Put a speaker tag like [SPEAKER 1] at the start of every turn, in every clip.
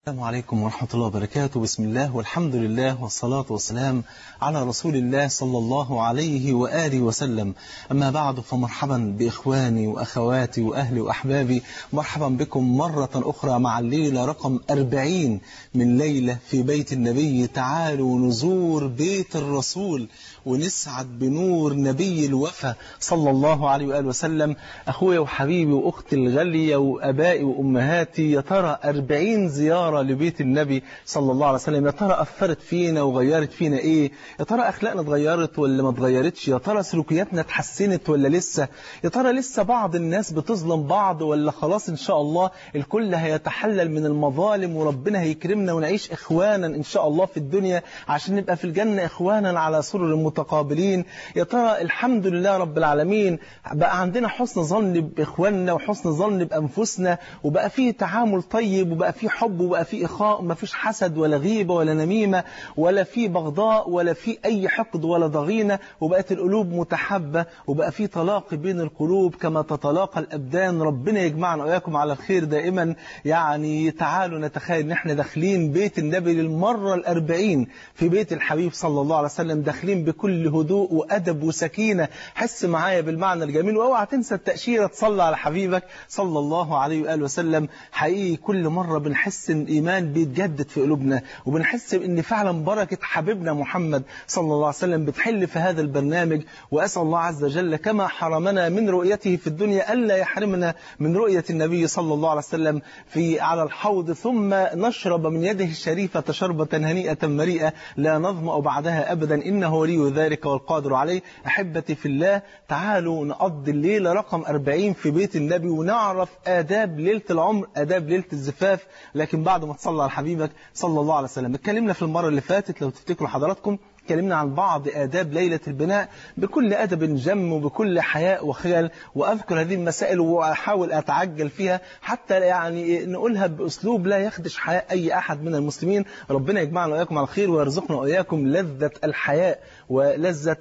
[SPEAKER 1] السلام عليكم ورحمة الله وبركاته. بسم الله والحمد لله والصلاة والسلام على رسول الله صلى الله عليه وآله وسلم. أما بعد، فمرحبا بإخواني وأخواتي وأهلي وأحبابي، مرحبا بكم مرة أخرى مع الليلة رقم 40 من ليلة في بيت النبي. تعالوا نزور بيت الرسول ونسعد بنور نبي الوفا صلى الله عليه وآله وسلم. أخويا وحبيبي وأختي الغالية وأبائي وأمهاتي، يا ترى 40 زيارة لبيت النبي صلى الله عليه وسلم، يا ترى أثرت فينا وغيرت فينا إيه؟ يا ترى أخلاقنا اتغيرت ولا ما اتغيرتش؟ يا ترى سلوكياتنا اتحسنت ولا لسه؟ يا ترى لسه بعض الناس بتظلم بعض ولا خلاص إن شاء الله الكل هيتحلل من المظالم وربنا هيكرمنا ونعيش إخوانا إن شاء الله في الدنيا عشان نبقى في الجنة إخوانا على سرر متقابلين؟ يا ترى الحمد لله رب العالمين بقى عندنا حسن ظن بإخواننا وحسن ظن بأنفسنا، وبقى فيه تعامل طيب، وبقى فيه حب، وبقى فيه إخاء، وما فيش حسد ولا غيبة ولا نميمة ولا فيه بغضاء ولا فيه أي حقد ولا ضغينة، وبقت القلوب متحبة، وبقى فيه تلاقي بين القلوب كما تتلاقى الأبدان. ربنا يجمعنا وإياكم على الخير دائما. يعني تعالوا نتخيل إن احنا داخلين بيت النبي للمرة 40 في بيت الحبيب صلى الله عليه وسلم، داخلين بكل هدوء وأدب وسكينة. حس معايا بالمعنى الجميل، واوعى تنسى التأشيرة، تصلى على حبيبك صلى الله عليه وآله وسلم. حقيقي كل مرة بنحس إن الإيمان بيتجدد في قلوبنا، وبنحس إن فعلا بركة حبيبنا محمد صلى الله عليه وسلم بتحل في هذا البرنامج. وأسأل الله عز وجل كما حرمنا من رؤيته في الدنيا ألا يحرمنا من رؤية النبي صلى الله عليه وسلم على الحوض، ثم نشرب من يده الشريفة شربة هنيئة مريئة لا نظمأ بعدها أبدا، إنه ولي ذلك والقادر عليه. أحبتي في الله، تعالوا نقضي الليلة رقم 40 في بيت النبي ونعرف آداب ليلة العمر، آداب ليلة الزفاف، لكن بعد ما تصلى على حبيبك صلى الله عليه وسلم. اتكلمنا في المرة اللي فاتت لو تفتكروا حضراتكم، اتكلمنا عن بعض آداب ليلة البناء بكل أدب جم وبكل حياء وخيال، وأذكر هذه المسائل وأحاول أتعجل فيها حتى يعني نقولها بأسلوب لا يخدش حياء أي أحد من المسلمين. ربنا يجمعنا وإياكم على الخير ويرزقنا وإياكم لذة الحياء ولذة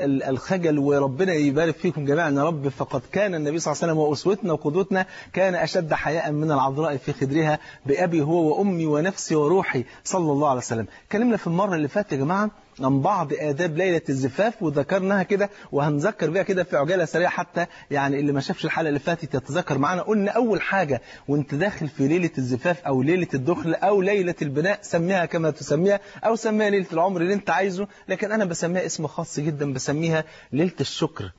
[SPEAKER 1] الخجل، وربنا يبارك فيكم جميعا يا رب. فقد كان النبي صلى الله عليه وسلم وأسوتنا وقدوتنا كان أشد حياء من العذراء في خدرها بأبي هو وأمي ونفسي وروحي صلى الله عليه وسلم. اتكلمنا في المرة اللي فاتت يا جماعة عن بعض آداب ليلة الزفاف وذكرناها كده، وهنذكر بيها كده في عجالة سريعة حتى يعني اللي ما شافش الحلقة اللي فاتت يتذكر معنا. قلنا أول حاجة وانت داخل في ليلة الزفاف أو ليلة الدخل أو ليلة البناء، سميها كما تسميها أو سميها ليلة العمر اللي انت عايزه، لكن أنا بسميها اسم خاص جدا، بسميها ليلة الشكر.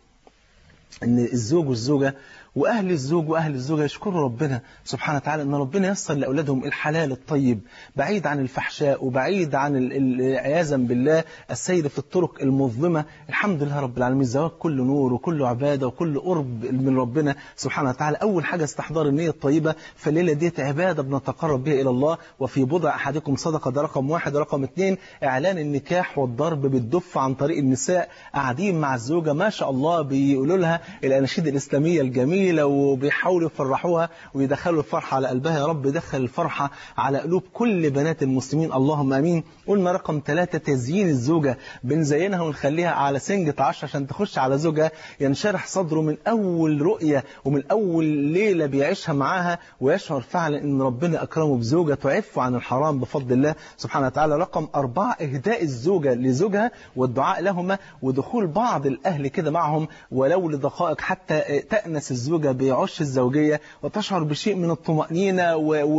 [SPEAKER 1] إن الزوج والزوجة وأهل الزوج وأهل الزوجة يشكروا ربنا سبحانه وتعالى إن ربنا يصل لأولادهم الحلال الطيب، بعيد عن الفحشاء وبعيد عن عياذا بالله السير في الطرق المظلمة. الحمد لله رب العالمين، الزواج كله نور وكله عبادة وكله قرب من ربنا سبحانه وتعالى. أول حاجة استحضار النية الطيبة، فالليلة ديت عبادة بنتقرب بها إلى الله، وفي بضع أحدكم صدقة، ده رقم 1. رقم 2 إعلان النكاح والضرب بالدف عن طريق النساء، قاعدين مع الزوجة ما شاء الله بيقولوا لها الأناشيد الإسلامية الجميلة وبيحاولوا يفرحوها ويدخلوا الفرحة على قلبها. يا رب دخل الفرحة على قلوب كل بنات المسلمين اللهم أمين. قلنا رقم 3 تزيين الزوجة، بنزينها ونخليها على سنجة 10 عشان تخش على زوجها ينشرح صدره من أول رؤية ومن أول ليلة بيعيشها معاها، ويشعر فعلا أن ربنا أكرمه بزوجة تعف عن الحرام بفضل الله سبحانه وتعالى. رقم 4 إهداء الزوجة لزوجها والدعاء لهما، ودخول بعض الأهل كده معهم ولو لدقائق حتى تأنس الزوجة بعش الزوجية وتشعر بشيء من الطمأنينة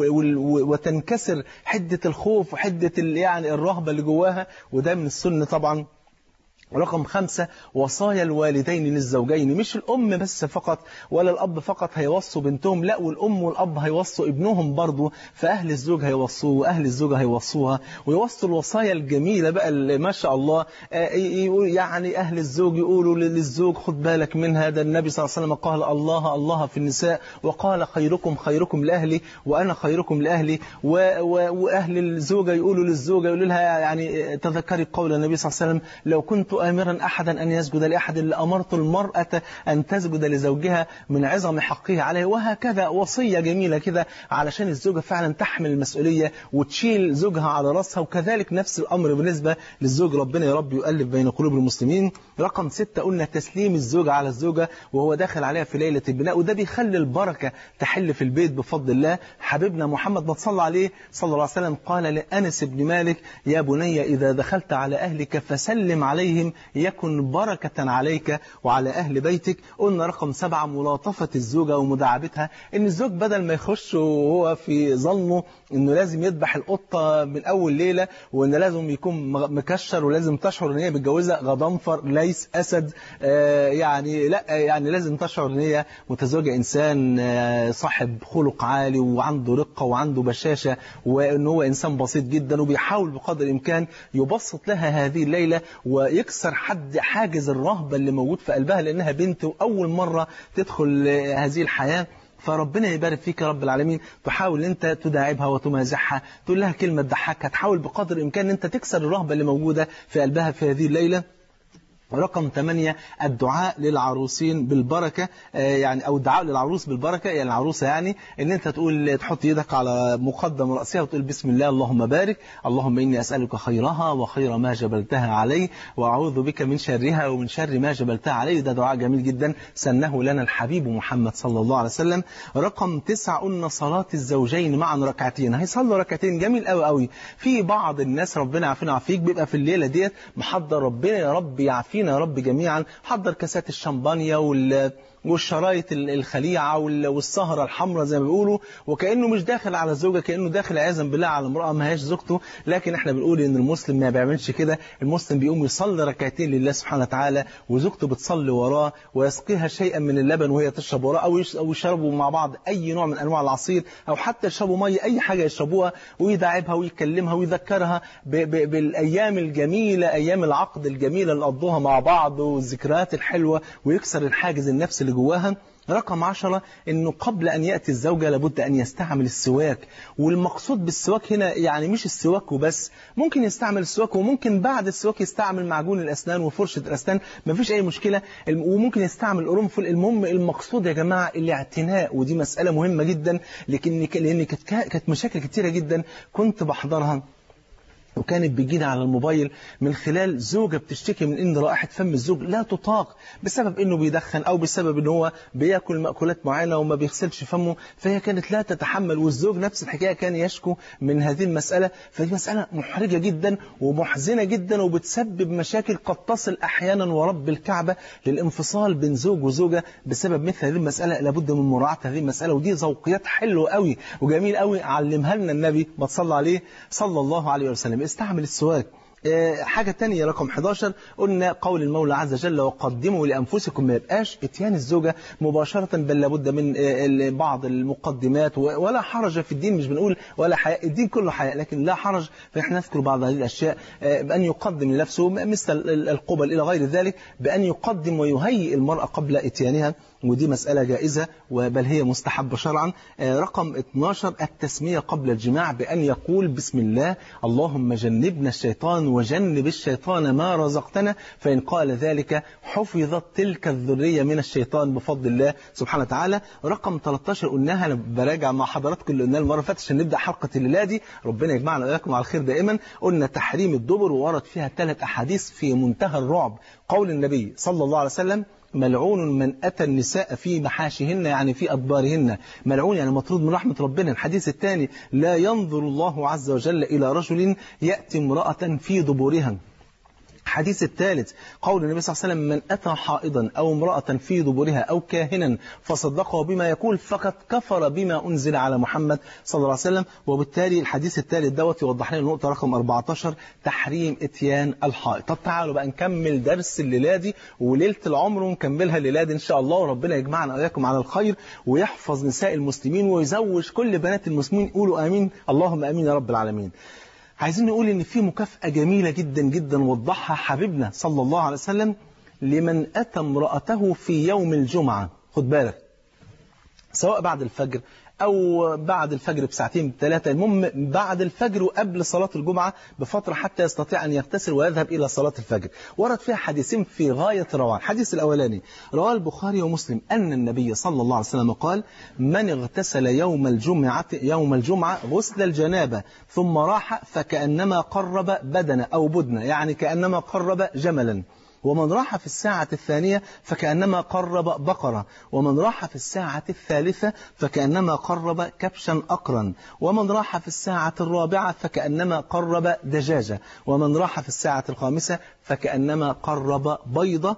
[SPEAKER 1] وتنكسر حدة الخوف وحدة يعني الرهبة اللي جواها، وده من السنة طبعا. رقم 5 وصايا الوالدين للزوجين، مش الأم بس فقط ولا الأب فقط هيوصوا بنتهم، لا والأم والأب هيوصوا ابنهم برضو، فأهل الزوج هيوصوه وأهل الزوجة هيوصوها، ويوصوا الوصايا الجميلة بقى اللي ما شاء الله. يعني أهل الزوج يقولوا للزوج خد بالك منها، ده النبي صلى الله عليه وسلم قال الله الله في النساء، وقال خيركم خيركم لأهلي وأنا خيركم لأهلي. وأهل الزوجة يقولوا للزوجة، يقولوا لها يعني تذكري قول النبي صلى الله عليه وسلم لو كنت آمرا أحدا أن يسجد لأحد إلا أمرت المرأة أن تسجد لزوجها من عظم حقه عليه. وهكذا وصية جميلة كده علشان الزوجة فعلا تحمل المسؤولية وتشيل زوجها على رأسها. وكذلك نفس الأمر بالنسبة للزوج، ربنا يا رب يؤلف بين قلوب المسلمين. رقم 6 قلنا تسليم الزوج على الزوجة وهو داخل عليها في ليلة البناء، وده بيخلي البركة تحل في البيت بفضل الله. حبيبنا محمد ما صلى عليه صلى الله عليه وسلم قال لأنس بن مالك: يا بني إذا دخلت على أهلك فسلم عليهم يكن بركة عليك وعلى أهل بيتك. قلنا رقم 7 ملاطفة الزوجة ومداعبتها، إن الزوج بدل ما يخش وهو في ظلمه إنه لازم يذبح القطة من أول ليلة، وإن لازم يكون مكشر، ولازم تشعر إن هي متجوزة غضنفر ليس أسد، يعني لا، يعني لازم تشعر إن هي متزوجة إنسان صاحب خلق عالي وعنده رقة وعنده بشاشة، وإن هو إنسان بسيط جدا، وبيحاول بقدر الإمكان يبسط لها هذه الليلة ويكسر حاجز الرهبة اللي موجود في قلبها، لأنها بنت وأول مرة تدخل هذه الحياة. فربنا يبارك فيك يا رب العالمين. تحاول أنت تداعبها وتمازحها، تقول لها كلمة تضحكها، تحاول بقدر الإمكان أن أنت تكسر الرهبة اللي موجودة في قلبها في هذه الليلة. رقم 8 الدعاء للعروسين بالبركة، يعني أو الدعاء للعروس بالبركة، يعني العروسة يعني إن أنت تقول تحط يدك على مقدم رأسها وتقول بسم الله اللهم بارك، اللهم إني أسألك خيرها وخير ما جبلتها عليه وأعوذ بك من شرها ومن شر ما جبلتها عليه. ده دعاء جميل جدا سنه لنا الحبيب محمد صلى الله عليه وسلم. رقم 9 قلنا صلاة الزوجين معا ركعتين، هيصلوا ركعتين جميل قوي قوي. في بعض الناس ربنا يعافينا ويعافيك بيبقى في الليلة ديت محضر، ربنا يا رب يعافينا يا رب جميعا، حضر كاسات الشمبانيا والشرايط الخليعة والسهرة الحمراء زي ما بيقولوا، وكأنه مش داخل على زوجة، كأنه داخل عياذا بالله على امرأة ما هياش زوجته. لكن احنا بنقول ان المسلم ما بيعملش كده، المسلم بيقوم يصلي ركعتين لله سبحانه وتعالى، وزوجته بتصلي وراه ويسقيها شيئا من اللبن وهي تشرب وراه، او يشربوا مع بعض اي نوع من انواع العصير، او حتى يشربوا ميه، اي حاجة يشربوها، ويداعبها ويكلمها ويذكرها بالايام الجميلة، ايام العقد الجميلة اللي قضوها مع بعض والذكريات الحلوة، ويكسر الحاجز النفسي اللي جواها. رقم 10 انه قبل ان يأتي الزوجة لابد ان يستعمل السواك، والمقصود بالسواك هنا يعني مش السواك وبس، ممكن يستعمل السواك، وممكن بعد السواك يستعمل معجون الاسنان وفرشة الاسنان، مفيش اي مشكلة، وممكن يستعمل القرنفل. المهم المقصود يا جماعة الاعتناء، ودي مسألة مهمة جدا، لان كانت مشاكل كتيرة جدا كنت بحضرها وكانت بتجينا على الموبايل من خلال زوجة بتشتكي من ان رائحة فم الزوج لا تطاق بسبب انه بيدخن، او بسبب ان هو بياكل مأكولات معينة وما بيغسلش فمه، فهي كانت لا تتحمل، والزوج نفس الحكاية كان يشكو من هذه المسألة. فدي مسألة محرجة جدا ومحزنة جدا، وبتسبب مشاكل قد تصل احيانا ورب الكعبة للانفصال بين زوج وزوجة بسبب مثل هذه المسألة. لابد من مراعاة هذه المسألة، ودي ذوقيات حلوة قوي وجميل قوي علمها لنا النبي ما تصلى عليه صلى الله عليه وسلم. استعمل السواك. حاجة تانية رقم 11 قلنا قول المولى عز وجل وقدموا لأنفسكم، ما يبقاش اتيان الزوجة مباشرة، بل لابد من بعض المقدمات، ولا حرج في الدين، مش بنقول ولا حياء، الدين كله حياء، لكن لا حرج فإحنا نذكر بعض هذه الأشياء، بأن يقدم لنفسه مثل القبل إلى غير ذلك، بأن يقدم ويهيئ المرأة قبل اتيانها، ودي مسألة جائزة بل هي مستحبة شرعا. رقم 12 التسمية قبل الجماع بأن يقول بسم الله اللهم جنبنا الشيطان وجنب الشيطان ما رزقتنا، فإن قال ذلك حفظت تلك الذرية من الشيطان بفضل الله سبحانه وتعالى. رقم 13 قلناها، أنا براجع مع حضراتكم اللي قلناه المرة اللي فاتت عشان نبدأ حلقة الليلة دي، ربنا يجمعنا وإياكم على الخير دائما. قلنا تحريم الدبر، وورد فيها 3 أحاديث في منتهى الرعب. قول النبي صلى الله عليه وسلم ملعون من أتى النساء في محاشهن، يعني في أدبارهن، ملعون يعني مطرود من رحمة ربنا. الحديث الثاني لا ينظر الله عز وجل إلى رجل يأتي امرأة في دبورها. الحديث الثالث قول النبي صلى الله عليه وسلم من أتى حائضا أو امرأة في دبرها أو كاهنا فصدقه بما يقول فقد كفر بما أنزل على محمد صلى الله عليه وسلم. وبالتالي الحديث الثالث دوت يوضح لنا النقطة رقم 14 تحريم اتيان الحائض. طب تعالوا بقى نكمل درس الليلة دي وليلة العمر ونكملها الليلة دي إن شاء الله، وربنا يجمعنا وإياكم على الخير ويحفظ نساء المسلمين ويزوج كل بنات المسلمين. قولوا آمين اللهم آمين يا رب العالمين. عايزين نقول إن في مكافأة جميلة جدا جدا وضحها حبيبنا صلى الله عليه وسلم لمن أتى امرأته في يوم الجمعة. خد بالك، سواء بعد الفجر أو بعد الفجر بساعتين بثلاثة، المهم بعد الفجر وقبل صلاة الجمعة بفترة حتى يستطيع أن يغتسل ويذهب إلى صلاة الفجر. ورد فيها حديثين في غاية الروعة. الحديث الأولاني رواه البخاري ومسلم أن النبي صلى الله عليه وسلم قال: من اغتسل يوم الجمعة غسل الجنابة ثم راح فكأنما قرب بدنة أو بدنة، يعني كأنما قرب جملا. ومن راح في الساعة الثانية فكأنما قرب بقرة. ومن راح في الساعة الثالثة فكأنما قرب كبشا أقرا. ومن راح في الساعة الرابعة فكأنما قرب دجاجة. ومن راح في الساعة الخامسة فكأنما قرب بيضة.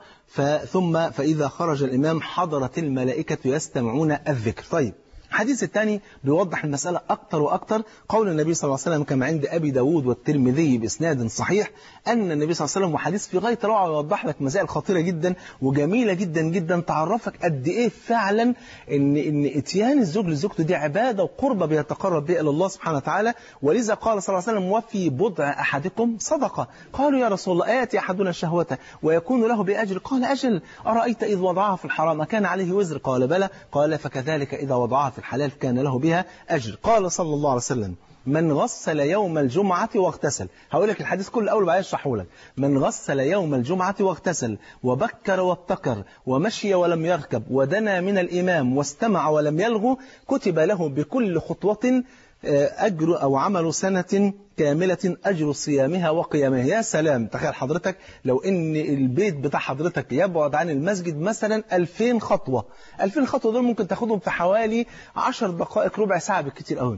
[SPEAKER 1] ثم فإذا خرج الإمام حضرت الملائكة يستمعون الذكر. طيب، الحديث الثاني بيوضح المسألة أكتر وأكتر. قول النبي صلى الله عليه وسلم كما عند أبي داود والترمذي بإسناد صحيح أن النبي صلى الله عليه وسلم، وحديث في غاية الروعة يوضح لك مسائل خطيرة جدا وجميلة جدا جدا تعرفك قد إيه فعلا إن إتيان الزوج لزوجته دي عبادة وقربة بيتقرب بها إلى الله سبحانه وتعالى. ولذا قال صلى الله عليه وسلم: وفي بضع أحدكم صدقة. قالوا: يا رسول الله، آياتي أحدنا شهوته ويكون له بأجر؟ قال: أجل، أرأيت إذ وضعها في الحرام كان عليه وزر؟ قال: بلى. قال: فكذلك إذا وضعها في الحلال كان له بها أجر. قال صلى الله عليه وسلم: من غسل يوم الجمعة واغتسل. هقول لك الحديث كله أول بعد أشرحه لك. من غسل يوم الجمعة واغتسل وبكر وابتكر ومشي ولم يركب ودنا من الإمام واستمع ولم يلغو كتب له بكل خطوة أجر أو عمل سنة كاملة أجر صيامها وقيامها. يا سلام، تخيل حضرتك لو إن البيت بتاع حضرتك يبعد عن المسجد مثلا 2000 خطوة. 2000 خطوة دول ممكن تاخدهم في حوالي 10 دقائق ربع ساعة بالكتير قوي.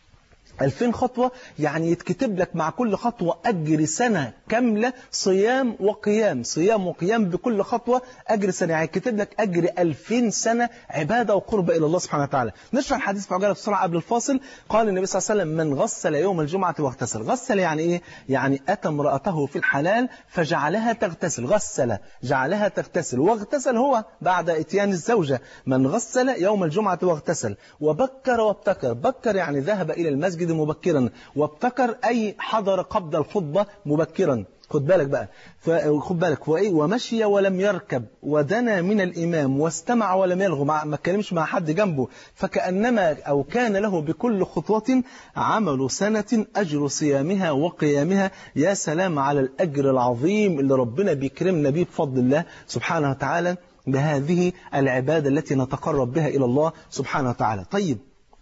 [SPEAKER 1] 2000 خطوة يعني يتكتب لك مع كل خطوة أجر سنة كاملة صيام وقيام، صيام وقيام بكل خطوة أجر سنة، يعني يتكتب لك أجر 2000 سنة عبادة وقرب إلى الله سبحانه وتعالى. نشرح الحديث في عجالة بسرعة قبل الفاصل. قال النبي صلى الله عليه وسلم: من غسل يوم الجمعة واغتسل. غسل يعني إيه؟ يعني أتى امرأته في الحلال فجعلها تغتسل. غسل جعلها تغتسل، واغتسل هو بعد إتيان الزوجة. من غسل يوم الجمعة واغتسل وبكر وابتكر. بكر يعني ذهب إلى المسجد مبكرا، وابتكر أي حضر قبل الخطبة مبكرا. خد بالك بقى، خد بالك ومشي ولم يركب ودنا من الإمام واستمع ولم يلغو، ما اتكلمش مع حد جنبه، فكأنما أو كان له بكل خطوة عمل سنة أجر صيامها وقيامها. يا سلام على الأجر العظيم اللي ربنا بيكرمنا به بفضل الله سبحانه وتعالى بهذه العبادة التي نتقرب بها إلى الله سبحانه وتعالى. طيب،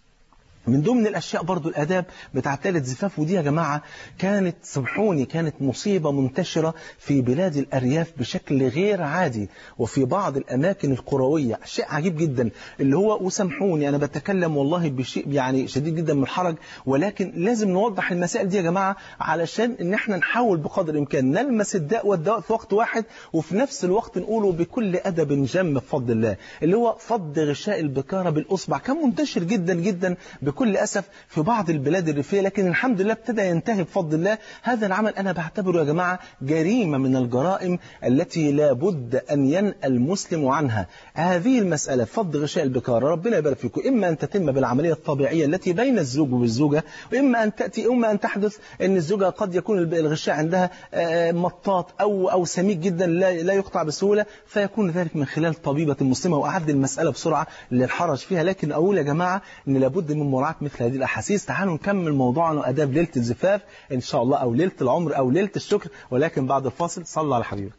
[SPEAKER 1] من ضمن الأشياء برضو الآداب بتاعت ليلة الزفاف، ودي يا جماعة كانت سامحوني كانت مصيبة منتشرة في بلاد الأرياف بشكل غير عادي، وفي بعض الأماكن القروية. شيء عجيب جدا اللي هو، وسامحوني أنا بتكلم والله بشيء يعني شديد جدا من الحرج، ولكن لازم نوضح المسائل دي يا جماعة علشان إن احنا نحاول بقدر الإمكان نلمس الداء والدواء في وقت واحد، وفي نفس الوقت نقوله بكل أدب جم بفضل الله، اللي هو فض غشاء البكارة بالأصبع. كان منتشر جدا جدا بكل أسف في بعض البلاد الريفية، لكن الحمد لله ابتدى ينتهي بفضل الله. هذا العمل أنا بعتبره يا جماعة جريمة من الجرائم التي لا بد أن ينأى المسلم عنها. هذه المسألة فض غشاء البكارة، ربنا يبارك فيكم، إما أن تتم بالعملية الطبيعية التي بين الزوج والزوجة، وإما أن تأتي أن تحدث أن الزوجة قد يكون الغشاء عندها مطاط أو سميك جدا لا يقطع بسهولة، فيكون ذلك من خلال طبيبة مسلمة. وأعد المسألة بسرعة للحرج فيها، لكن أقول يا جماعة أن لابد من مراعاة مثل هذه الأحاسيس. تعالوا نكمل موضوعنا وأداب ليلة الزفاف إن شاء الله، أو ليلة العمر أو ليلة الشكر، ولكن بعد الفاصل. صلى على حبيبك.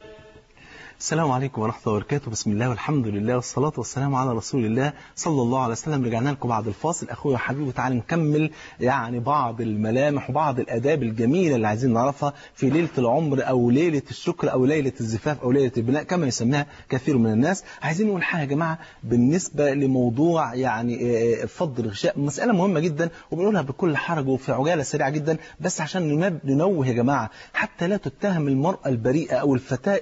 [SPEAKER 1] السلام عليكم ورحمة الله وبركاته. بسم الله والحمد لله والصلاة والسلام على رسول الله صلى الله عليه وسلم. رجعنا لكم بعد الفاصل أخويا وحبيبي، تعالى نكمل يعني بعض الملامح وبعض الآداب الجميلة اللي عايزين نعرفها في ليلة العمر أو ليلة الشكر أو ليلة الزفاف أو ليلة البناء كما يسميها كثير من الناس. عايزين نقول حاجة يا جماعة بالنسبة لموضوع يعني فض الغشاء، مسألة مهمة جدا وبنقولها بكل حرج وفي عجالة سريعة جدا، بس عشان ننوه يا جماعة حتى لا تتهم المرأة البريئة أو الفتاة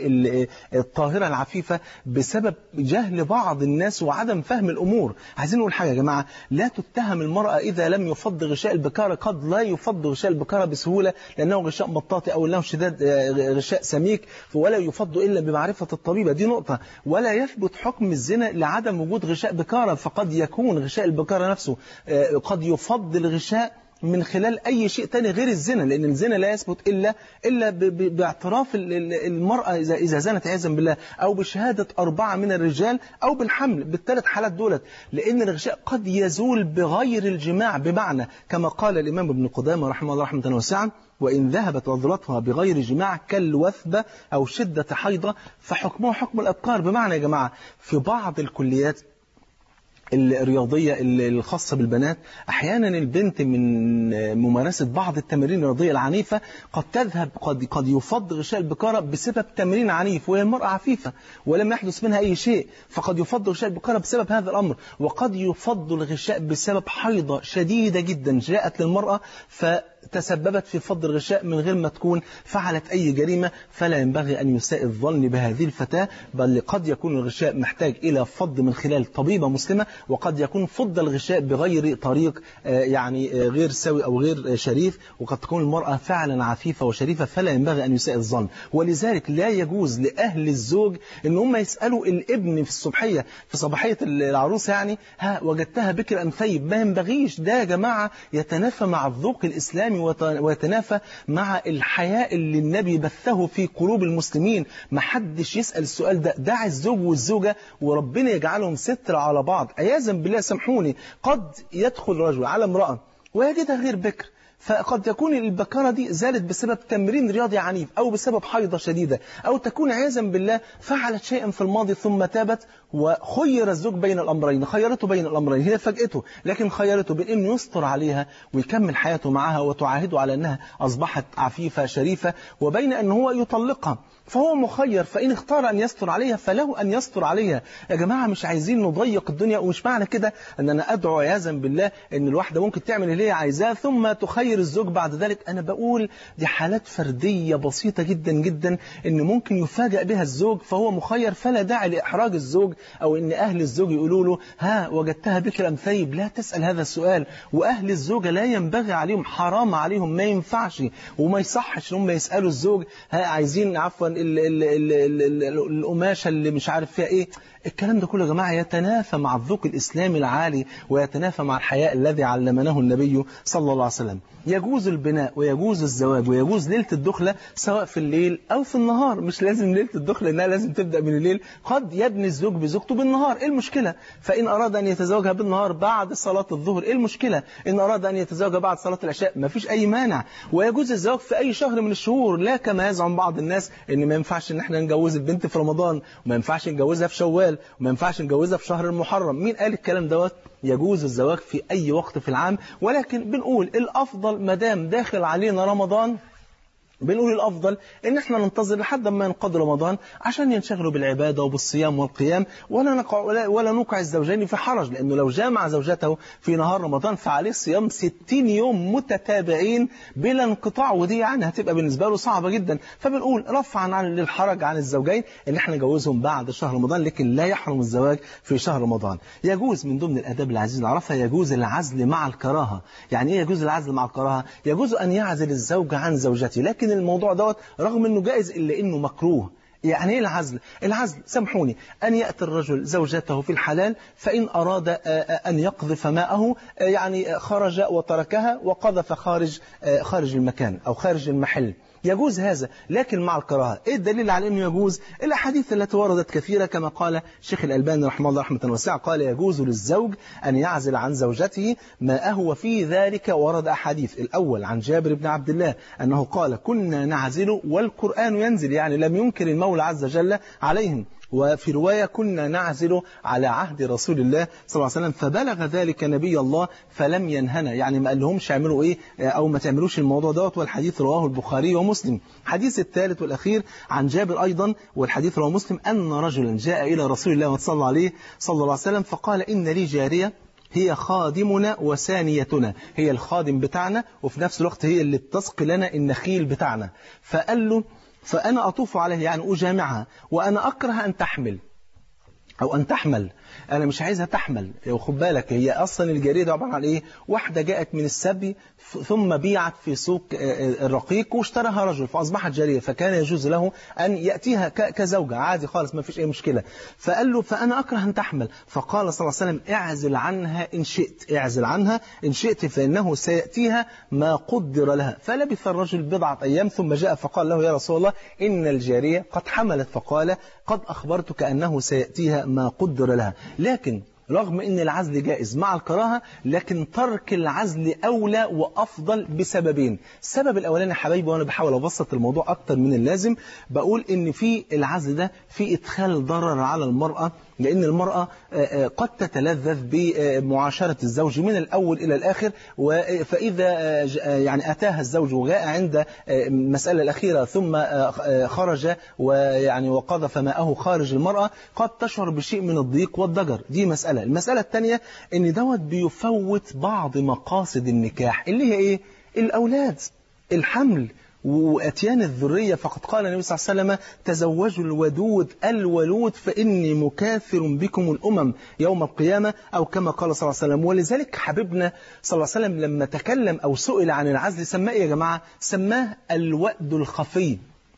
[SPEAKER 1] الطاهرة العفيفة بسبب جهل بعض الناس وعدم فهم الأمور. عايزين نقول حاجة يا جماعة، لا تتهم المرأة إذا لم يفض غشاء البكارة. قد لا يفض غشاء البكارة بسهولة لأنه غشاء مطاطي أو لأنه شداد غشاء سميك، ولا يفض إلا بمعرفة الطبيبة. دي نقطة. ولا يثبت حكم الزنا لعدم وجود غشاء بكارة، فقد يكون غشاء البكارة نفسه قد يفض الغشاء من خلال أي شيء تاني غير الزنا، لأن الزنا لا يثبت إلا باعتراف المرأة إذا زنت عياذا بالله، أو بشهادة 4 من الرجال، أو بالحمل، بالثلاث حالات دولت. لأن الغشاء قد يزول بغير الجماع، بمعنى كما قال الإمام ابن قدامة رحمه الله رحمة واسعة: وإن ذهبت عذرتها بغير جماع كالوثبة أو شدة حيضة فحكمه حكم الأبكار. بمعنى يا جماعة في بعض الكليات الرياضية الخاصة بالبنات أحيانا البنت من ممارسة بعض التمارين الرياضية العنيفة قد تذهب، قد يفض غشاء البكارة بسبب تمرين عنيف، وهي المرأة عفيفة ولم يحدث منها أي شيء، فقد يفض غشاء البكارة بسبب هذا الأمر. وقد يفض الغشاء بسبب حيضة شديدة جدا جاءت للمرأة فتسببت في فض الغشاء من غير ما تكون فعلت أي جريمة. فلا ينبغي أن يساء الظن بهذه الفتاة، بل قد يكون الغشاء محتاج إلى فض من خلال طبيبة مسلمة، وقد يكون فض الغشاء بغير طريق يعني غير سوي أو غير شريف، وقد تكون المرأة فعلا عفيفة وشريفة، فلا ينبغي أن يساء الظن. ولذلك لا يجوز لأهل الزوج أن هم يسألوا الابن في الصبحية، في صباحية العروسة يعني: ها وجدتها بكر أم ثيب؟ ما ينبغيش. ده يا جماعة يتنافى مع الذوق الإسلامي ويتنافى مع الحياء اللي النبي بثه في قلوب المسلمين. ما حدش يسأل السؤال ده. دع الزوج والزوجة وربنا يجعلهم ستر على بعض. عياذا بالله سامحوني، قد يدخل رجل على امرأة ويجدها غير بكر، فقد تكون البكارة دي زالت بسبب تمرين رياضي عنيف، أو بسبب حيضة شديدة، أو تكون عياذا بالله فعلت شيئا في الماضي ثم تابت. وخير الزوج بين الأمرين، خيرته بين الأمرين، هي فاجئته، لكن خيرته بين أنه يستر عليها ويكمل حياته معها وتعاهده على أنها أصبحت عفيفة شريفة، وبين أنه هو يطلقها. فهو مخير، فإن اختار أن يستر عليها فله أن يستر عليها. يا جماعة مش عايزين نضيق الدنيا، ومش معنى كده أن أنا أدعو عياذا بالله أن الواحدة ممكن تعمل اللي هي عايزاه ثم تخير الزوج بعد ذلك. أنا بقول دي حالات فردية بسيطة جدا جدا أن ممكن يفاجأ بها الزوج فهو مخير، فلا داعي لإحراج الزوج أو أن أهل الزوج يقولوا له: ها وجدتها بكر أم ثيب؟ لا تسأل هذا السؤال. وأهل الزوجة لا ينبغي عليهم، حرام عليهم، ما ينفعش وما يصحش أنهم يسألوا الزوج: ها عايزين عفوا القماشة اللي مش عارف فيها ايه. الكلام ده كله يا جماعة يتنافى مع الذوق الإسلامي العالي، ويتنافى مع الحياء الذي علمناه النبي صلى الله عليه وسلم. يجوز البناء ويجوز الزواج ويجوز ليلة الدخلة سواء في الليل أو في النهار. مش لازم ليلة الدخلة إنها لازم تبدأ من الليل، قد يبني الزوج بزوجته بالنهار، إيه المشكلة؟ فإن أراد أن يتزوجها بالنهار بعد صلاة الظهر، إيه المشكلة؟ إن أراد أن يتزوجها بعد صلاة العشاء، ما فيش أي مانع. ويجوز الزواج في أي شهر من الشهور، لا كما يزعم بعض الناس إن ما ينفعش إن احنا نجوز البنت في رمضان، وما ينفعش نجوزها في شوال، وما ينفعش نجوزها في شهر المحرم. مين قال الكلام دوت؟ يجوز الزواج في أي وقت في العام، ولكن بنقول الأفضل مدام داخل علينا رمضان، بنقول الأفضل إن احنا ننتظر لحد ما ينقضي رمضان عشان ينشغلوا بالعبادة وبالصيام والقيام، ولا نوقع الزوجين في حرج. لأنه لو جامع زوجته في نهار رمضان فعليه صيام 60 يوم متتابعين بلا انقطاع، ودي يعني هتبقى بالنسبة له صعبة جدا. فبنقول رفعا عن للحرج عن الزوجين إن احنا نجوزهم بعد شهر رمضان، لكن لا يحرم الزواج في شهر رمضان. يجوز من ضمن الآداب العزيز نعرفها يجوز العزل مع الكراهة. يعني إيه يجوز العزل مع الكراهة؟ يجوز أن يعزل الزوج عن زوجته، لكن الموضوع دوت رغم انه جائز الا انه مكروه. يعني ايه العزل؟ العزل سامحوني ان ياتي الرجل زوجته في الحلال، فان اراد ان يقذف ماءه يعني خرج وتركها وقذف خارج المكان او خارج المحل، يجوز هذا، لكن مع الكراهة. ايه الدليل على انه يجوز؟ الاحاديث التي وردت كثيرة، كما قال شيخ الألباني رحمه الله رحمة واسعة، قال: يجوز للزوج أن يعزل عن زوجته ما أهوى في ذلك. ورد أحاديث، الأول عن جابر بن عبد الله أنه قال: كنا نعزل والقرآن ينزل، يعني لم ينكر المولى عز وجل عليهم. وفي رواية: كنا نعزل على عهد رسول الله صلى الله عليه وسلم فبلغ ذلك نبي الله فلم ينهنا، يعني ما قال لهمش اعملوا ايه او ما تعملوش الموضوع دوت. والحديث رواه البخاري ومسلم. الحديث الثالث والأخير عن جابر أيضا، والحديث رواه مسلم، أن رجلا جاء إلى رسول الله صلى الله عليه وسلم فقال: إن لي جارية هي خادمنا وسانيتنا، هي الخادم بتاعنا وفي نفس الوقت هي اللي بتسقي لنا النخيل بتاعنا. فقال له: فأنا أطوف عليه، يعني أجامعها، وأنا أكره أن تحمل، أو أن تحمل، أنا مش عايزها تحمل. وخد بالك هي أصلا الجارية دي عبارة عن إيه؟ واحدة جاءت من السبي ثم بيعت في سوق الرقيق واشتراها رجل فأصبحت جارية، فكان يجوز له أن يأتيها كزوجة عادي خالص ما فيش أي مشكلة. فقال له فأنا أكره أن تحمل، فقال صلى الله عليه وسلم اعزل عنها إن شئت، اعزل عنها إن شئت فإنه سيأتيها ما قدر لها. فلبث الرجل بضعة أيام ثم جاء فقال له يا رسول الله إن الجارية قد حملت، فقال قد أخبرتك أنه سيأتيها ما قدر لها. لكن رغم ان العزل جائز مع الكراهة، لكن ترك العزل أولى وأفضل بسببين. السبب الأولاني يا حبايبي، وأنا بحاول أبسط الموضوع أكتر من اللازم، بقول ان في العزل ده في إدخال ضرر على المرأة، لأن المرأة قد تتلذذ بمعاشرة الزوج من الأول إلى الآخر، فإذا يعني أتاها الزوج وجاء عند المسألة الأخيرة ثم خرج ويعني وقذف ماءه خارج المرأة، قد تشعر بشيء من الضيق والضجر. دي مسألة. المسألة الثانية إن دوت بيفوت بعض مقاصد النكاح اللي هي إيه؟ الأولاد، الحمل وأتيان الذرية. فقد قال النبي صلى الله عليه وسلم تزوجوا الودود الولود فإني مكاثر بكم الأمم يوم القيامة، أو كما قال صلى الله عليه وسلم. ولذلك حبيبنا صلى الله عليه وسلم لما تكلم أو سئل عن العزل سماه إيه يا جماعة؟ سماه الوأد الخفي.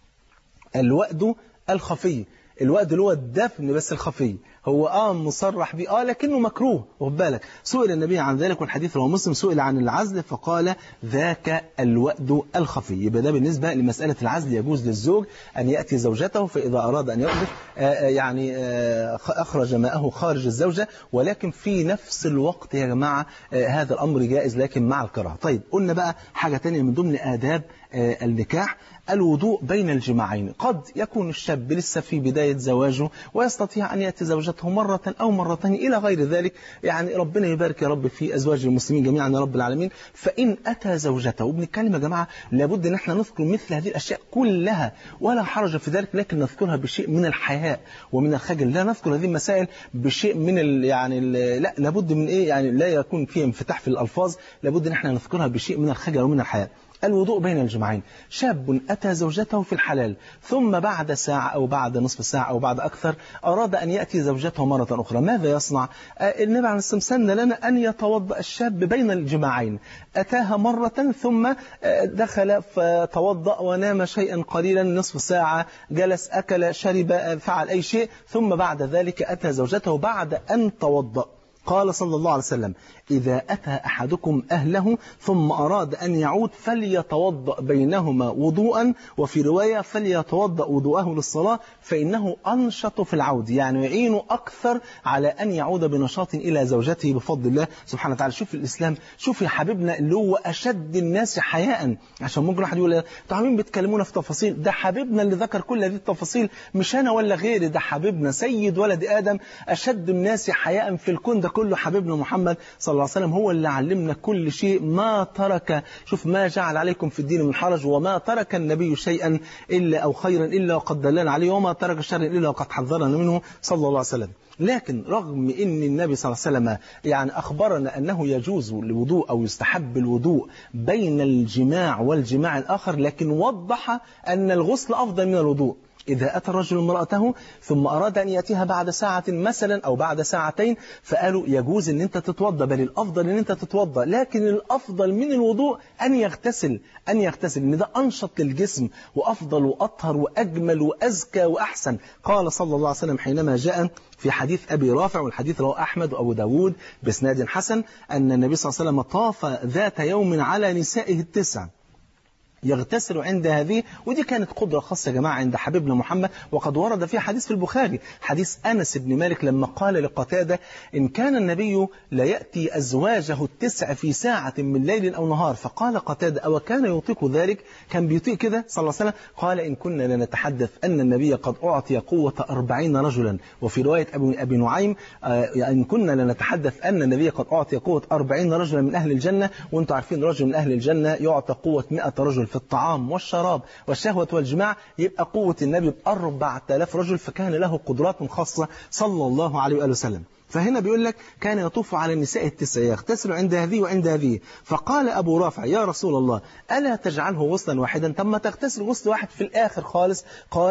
[SPEAKER 1] الوأد الخفي، الوأد اللي هو الدفن بس الخفي، هو مصرح به لكنه مكروه. واخد بالك، سئل النبي عن ذلك والحديث رواه مسلم، سئل عن العزل فقال ذاك الوأد الخفي. يبقى ده بالنسبة لمسألة العزل، يجوز للزوج أن يأتي زوجته فإذا أراد أن يقذف يعني أخرج ماءه خارج الزوجة، ولكن في نفس الوقت يا جماعة هذا الأمر جائز لكن مع الكراهة. طيب قلنا بقى حاجة تانية من ضمن آداب النكاح، الوضوء بين الجماعين. قد يكون الشاب لسه في بداية زواجه ويستطيع أن يأتي زوجته مرة أو مرتين إلى غير ذلك، يعني ربنا يبارك يا رب في أزواج المسلمين جميعا يا رب العالمين. فإن أتى زوجته، وبنتكلم يا جماعة لابد أن احنا نذكر مثل هذه الأشياء كلها ولا حرج في ذلك، لكن نذكرها بشيء من الحياء ومن الخجل. لا نذكر هذه المسائل بشيء من لا لابد من إيه، يعني لا يكون فيه انفتاح في الألفاظ، لابد أن احنا نذكرها بشيء من الخجل ومن الحياء. الوضوء بين الجماعين، شاب أتى زوجته في الحلال ثم بعد ساعة أو بعد نصف ساعة أو بعد أكثر أراد أن يأتي زوجته مرة أخرى، ماذا يصنع؟ النبي عليه الصلاة والسلام سن لنا أن يتوضأ الشاب بين الجماعين. أتاها مرة ثم دخل فتوضأ ونام شيئا قليلا، نصف ساعة، جلس أكل شرب فعل أي شيء، ثم بعد ذلك أتى زوجته بعد أن توضأ. قال صلى الله عليه وسلم إذا أتى أحدكم أهله ثم أراد أن يعود فليتوضأ بينهما وضوءا، وفي رواية فليتوضأ وضوءه للصلاة فإنه أنشط في العود، يعني يعين أكثر على أن يعود بنشاط إلى زوجته بفضل الله سبحانه وتعالى. شوف الإسلام، شوف يا حبيبنا اللي هو أشد الناس حياء. عشان ممكن واحد يقول تعالوا بيتكلمونا في تفاصيل، ده حبيبنا اللي ذكر كل هذه التفاصيل، مش أنا ولا غيري، ده حبيبنا سيد ولد آدم، أشد الناس حياء في الكون ده كله حبيبنا محمد صلى الله عليه وسلم، هو اللي علمنا كل شيء. ما ترك، شوف ما جعل عليكم في الدين من حرج، وما ترك النبي شيئا إلا أو خيرا إلا وقد دلنا عليه، وما ترك شرا إلا وقد حذرنا منه صلى الله عليه وسلم. لكن رغم ان النبي صلى الله عليه وسلم يعني أخبرنا أنه يجوز الوضوء أو يستحب الوضوء بين الجماع والجماع الآخر، لكن وضح أن الغسل أفضل من الوضوء. إذا أتى الرجل امرأته ثم أراد أن يأتيها بعد ساعة مثلا أو بعد ساعتين، فقالوا يجوز أن أنت تتوضأ، بل الأفضل أن أنت تتوضأ، لكن الأفضل من الوضوء أن يغتسل، أن ده أنشط للجسم وأفضل وأطهر وأجمل وأزكى وأحسن. قال صلى الله عليه وسلم حينما جاء في حديث أبي رافع، والحديث رواه أحمد وأبو داود بإسناد حسن، أن النبي صلى الله عليه وسلم طاف ذات يوم على نسائه التسع يغتسل عند هذه، ودي كانت قدرة خاصة يا جماعة عند حبيبنا محمد. وقد ورد في حديث في البخاري حديث أنس بن مالك لما قال لقتادة إن كان النبي لا يأتي أزواجه التسع في ساعة من ليل أو نهار، فقال قتادة أو كان يطيق ذلك، كان بيطيق كده صلى الله عليه وسلم؟ قال إن كنا لنتحدث أن النبي قد أعطي قوة 40 رجلا، وفي رواية أبي نعيم إن كنا لنتحدث أن النبي قد أعطي قوة 40 رجلا من أهل الجنة، وأنتم عارفين رجل من أهل الجنة يعطى قوة 100 رجل في الطعام والشراب والشهوة والجماع، يبقى قوة النبي 4000 رجل، فكان له قدرات خاصة صلى الله عليه وآله وسلم. فهنا بيقول لك كان يطوف على النساء التسع يغتسل عند هذه وعند هذه. فقال أبو رافع يا رسول الله ألا تجعله غسلا واحدا؟ طب ما تغتسل غسل واحد في الآخر خالص. قال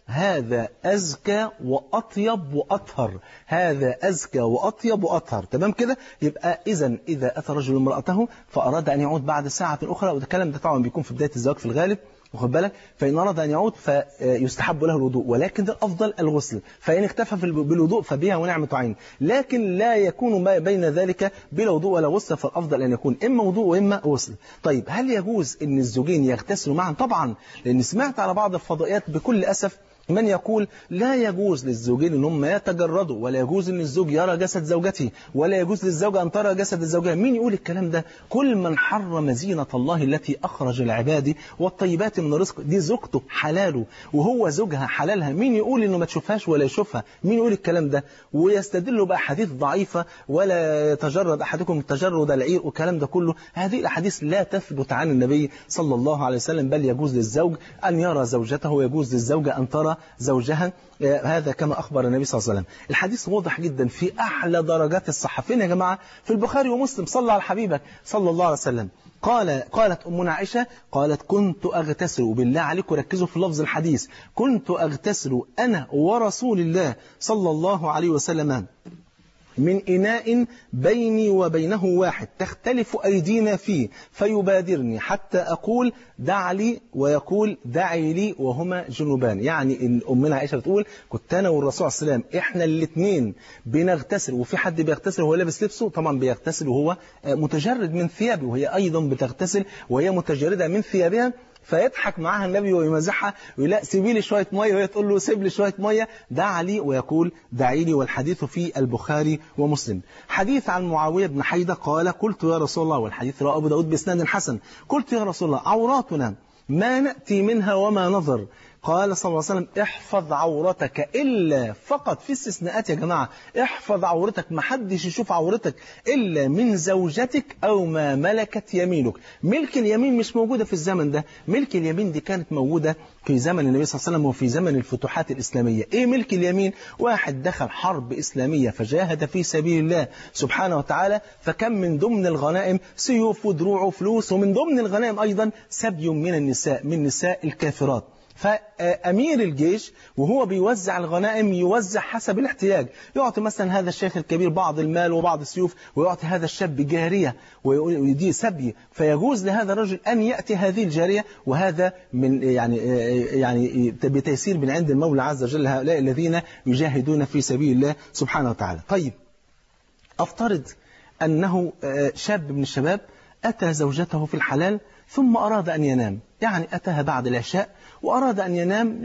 [SPEAKER 1] هذا أزكى وأطيب وأطهر، هذا أزكى وأطيب وأطهر. تمام كده؟ يبقى إذا أتى رجل امرأته فأراد أن يعود بعد ساعة أخرى، وده الكلام ده طبعا بيكون في بداية الزواج في الغالب، واخد بالك؟ فإن أراد أن يعود فيستحب له الوضوء، ولكن الأفضل الغسل، فإن اكتفى بالوضوء فبها ونعمة عين، لكن لا يكون بين ذلك بلا وضوء ولا غسل، فالأفضل أن يكون إما وضوء وإما غسل. طيب هل يجوز أن الزوجين يغتسلوا معا؟ طبعا، لأن سمعت على بعض الفضائيات بكل أسف من يقول لا يجوز للزوجين ان هم يتجردوا، ولا يجوز ان الزوج يرى جسد زوجته، ولا يجوز للزوجة ان ترى جسد زوجها. مين يقول الكلام ده؟ كل من حرم زينة الله التي اخرج العباد والطيبات من الرزق، دي زوجته حلاله وهو زوجها حلالها، مين يقول انه ما تشوفهاش ولا يشوفها؟ مين يقول الكلام ده؟ ويستدلوا باحاديث ضعيفة، ولا يتجرد احدكم تجرد العير والكلام ده كله. هذه الاحاديث لا تثبت عن النبي صلى الله عليه وسلم، بل يجوز للزوج ان يرى زوجته، ويجوز للزوجة ان ترى زوجها، هذا كما أخبر النبي صلى الله عليه وسلم. الحديث واضح جدا في أعلى درجات الصحة. فين يا جماعة؟ في البخاري ومسلم. صلى على حبيبك صلى الله عليه وسلم. قالت أمنا عائشة، قالت كنت أغتسل، وبالله عليكم ركزوا في لفظ الحديث، كنت أغتسل أنا ورسول الله صلى الله عليه وسلم من إناء بيني وبينه واحد تختلف أيدينا فيه، فيبادرني حتى أقول دع لي، ويقول دعي لي وهما جنوبان. يعني إن أمنا عائشة بتقول كنت أنا والرسول صلى الله عليه وسلم إحنا الاثنين بنغتسل، وفي حد بيغتسل وهو لابس لبسه، طبعا بيغتسل وهو متجرد من ثيابه، وهي أيضا بتغتسل وهي متجردة من ثيابها، فيضحك معها النبي ويمزحها ويقول لا سيبي لي شويه ميه، وهي تقول له سيب لي شويه ميه، دع لي ويقول دعي لي. والحديث في البخاري ومسلم. حديث عن معاويه بن حيدة قال قلت يا رسول الله، والحديث رواه ابو داود باسناد حسن، قلت يا رسول الله عوراتنا ما نأتي منها وما نظر، قال صلى الله عليه وسلم احفظ عورتك، إلا فقط في استثناءات يا جماعة، احفظ عورتك، ما حدش يشوف عورتك إلا من زوجتك أو ما ملكت يمينك. ملك اليمين مش موجودة في الزمن ده، ملك اليمين دي كانت موجودة في زمن النبي صلى الله عليه وسلم وفي زمن الفتوحات الإسلامية. إيه ملك اليمين؟ واحد دخل حرب إسلامية فجاهد في سبيل الله سبحانه وتعالى، فكم من ضمن الغنائم سيوف ودروع وفلوس، ومن ضمن الغنائم أيضا سبي من النساء، من نساء الكافرات. فأمير الجيش وهو بيوزع الغنائم يوزع حسب الاحتياج، يعطي مثلا هذا الشيخ الكبير بعض المال وبعض السيوف، ويعطي هذا الشاب جارية ويدي سبي، فيجوز لهذا الرجل أن يأتي هذه الجارية، وهذا من يعني بتيسير من عند المولى عز وجل هؤلاء الذين يجاهدون في سبيل الله سبحانه وتعالى. طيب أفترض أنه شاب من الشباب أتى زوجته في الحلال ثم أراد أن ينام، يعني أتاها بعد العشاء وأراد أن ينام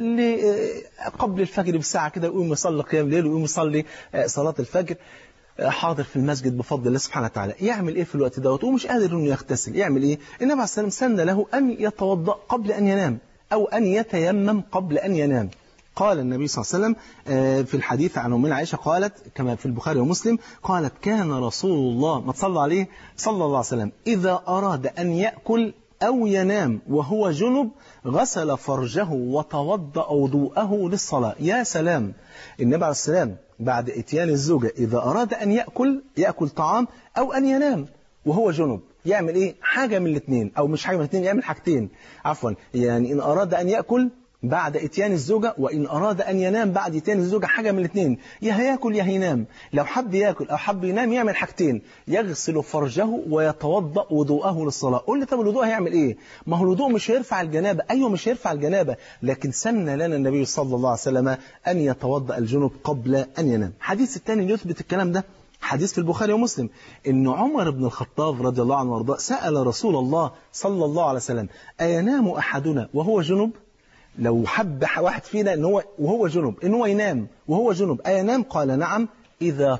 [SPEAKER 1] قبل الفجر بساعة كده، يقوم يصلي قيام الليل ويقوم يصلي صلاة الفجر، حاضر في المسجد بفضل الله سبحانه وتعالى. يعمل إيه في الوقت دوت ومش قادر إنه يغتسل؟ يعمل إيه؟ النبي عليه الصلاة والسلام سن له أن يتوضأ قبل أن ينام، أو أن يتيمم قبل أن ينام. قال النبي صلى الله عليه وسلم في الحديث عن أمنا عائشة قالت كما في البخاري ومسلم، قالت كان رسول الله ما تصلى عليه صلى الله عليه وسلم إذا أراد أن يأكل أو ينام وهو جنب غسل فرجه وتوضأ وضوءه للصلاة. يا سلام! النبي عليه السلام بعد إتيان الزوجة إذا أراد أن يأكل طعام أو أن ينام وهو جنب يعمل إيه؟ حاجة من الاثنين، أو مش حاجة من الاثنين، يعمل حاجتين عفوا. يعني إن أراد أن يأكل بعد إتيان الزوجة، وإن أراد أن ينام بعد إتيان الزوجة، حاجة من الاثنين، يا هياكل يا هينام. لو حب يأكل أو حب ينام يعمل حاجتين، يغسل فرجه ويتوضأ وضوءه للصلاة. قول لي طب الوضوء هيعمل إيه؟ ما هو الوضوء مش هيرفع الجنابة. أيوة مش هيرفع الجنابة، لكن سن لنا النبي صلى الله عليه وسلم أن يتوضأ الجنب قبل أن ينام. الحديث الثاني اللي يثبت الكلام ده حديث في البخاري ومسلم، إن عمر بن الخطاب رضي الله عنه وارضاه سأل رسول الله صلى الله عليه وسلم أينام أحدنا وهو جنب؟ لو حب واحد فينا إن هو وهو جنب إن هو ينام وهو جنب أينام؟ قال نعم إذا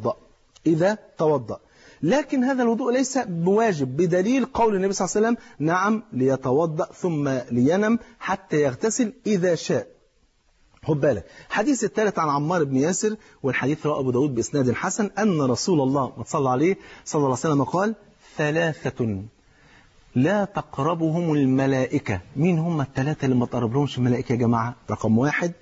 [SPEAKER 1] توضأ. لكن هذا الوضوء ليس بواجب، بدليل قول النبي صلى الله عليه وسلم نعم ليتوضأ ثم لينم حتى يغتسل إذا شاء. خد بالك. حديث الثالث عن عمار بن ياسر، والحديث رواه أبو داود بإسناد حسن، أن رسول الله صلى الله عليه وسلم قال ثلاثة لا تقربهم الملائكة. مين هم الثلاثة اللي ما تقربلهمش الملائكة يا جماعة؟ رقم واحد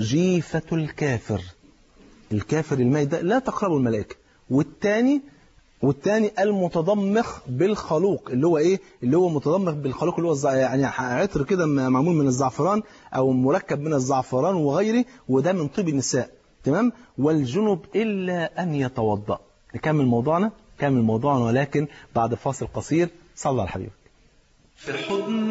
[SPEAKER 1] جيفة الكافر، الكافر الميت ده لا تقربه الملائكة. والثاني والتاني المتضمخ بالخلوق، اللي هو ايه؟ اللي هو متضمخ بالخلوق، اللي هو يعني عطر كده معمول من الزعفران او مركب من الزعفران وغيره، وده من طيب النساء. تمام. والجنب الا ان يتوضا. نكمل موضوعنا ولكن بعد فاصل قصير. صلى على حبيبك. في حضن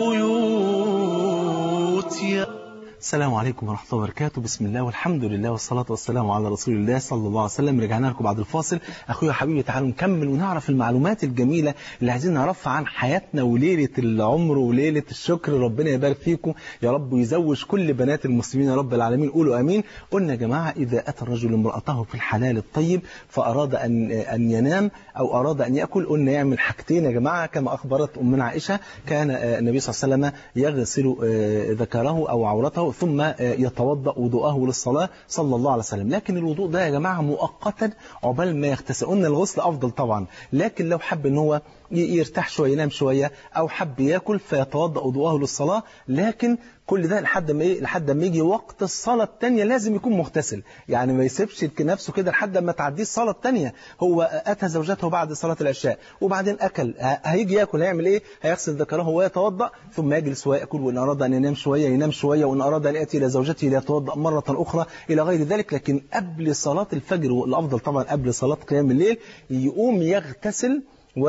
[SPEAKER 1] البيوت السلام عليكم ورحمة الله وبركاته. بسم الله والحمد لله والصلاة والسلام على رسول الله صلى الله عليه وسلم. رجعنا لكم بعد الفاصل. أخويا حبيبي تعالوا نكمل ونعرف المعلومات الجميلة اللي عايزين نعرفها عن حياتنا وليلة العمر وليلة الشكر. ربنا يبارك فيكم يا رب ويزوج كل بنات المسلمين يا رب العالمين. قولوا أمين. قلنا يا جماعة إذا أتى الرجل امرأته في الحلال الطيب فأراد أن ينام أو أراد أن يأكل، قلنا يعمل حاجتين يا جماعة كما أخبرت أمنا عائشة. كان النبي صلى الله عليه وسلم يغسل ذكره أو عورته ثم يتوضأ وضوءه للصلاة صلى الله عليه وسلم. لكن الوضوء ده يا جماعة مؤقتا عقبال ما يغتسل. قلنا الغسل أفضل طبعا، لكن لو حب ان هو يرتاح شوية ينام شوية أو حب يأكل فيتوضأ وضوءه للصلاة. لكن كل ده لحد ما يجي وقت الصلاة الثانية لازم يكون مغتسل، يعني ما يسيبش نفسه كده لحد ما تعديه الصلاة الثانية. هو أتى زوجته بعد صلاة العشاء وبعدين أكل، هيجي يأكل هيعمل إيه؟ هيغسل ذكره ويتوضأ ثم يجلس ويأكل، وإن أراد أن ينام شوية ينام شوية، وإن أراد أن يأتي إلى زوجته ليتوضأ مرة أخرى إلى غير ذلك. لكن قبل صلاة الفجر، والأفضل طبعا قبل صلاة قيام الليل، يقوم يغتسل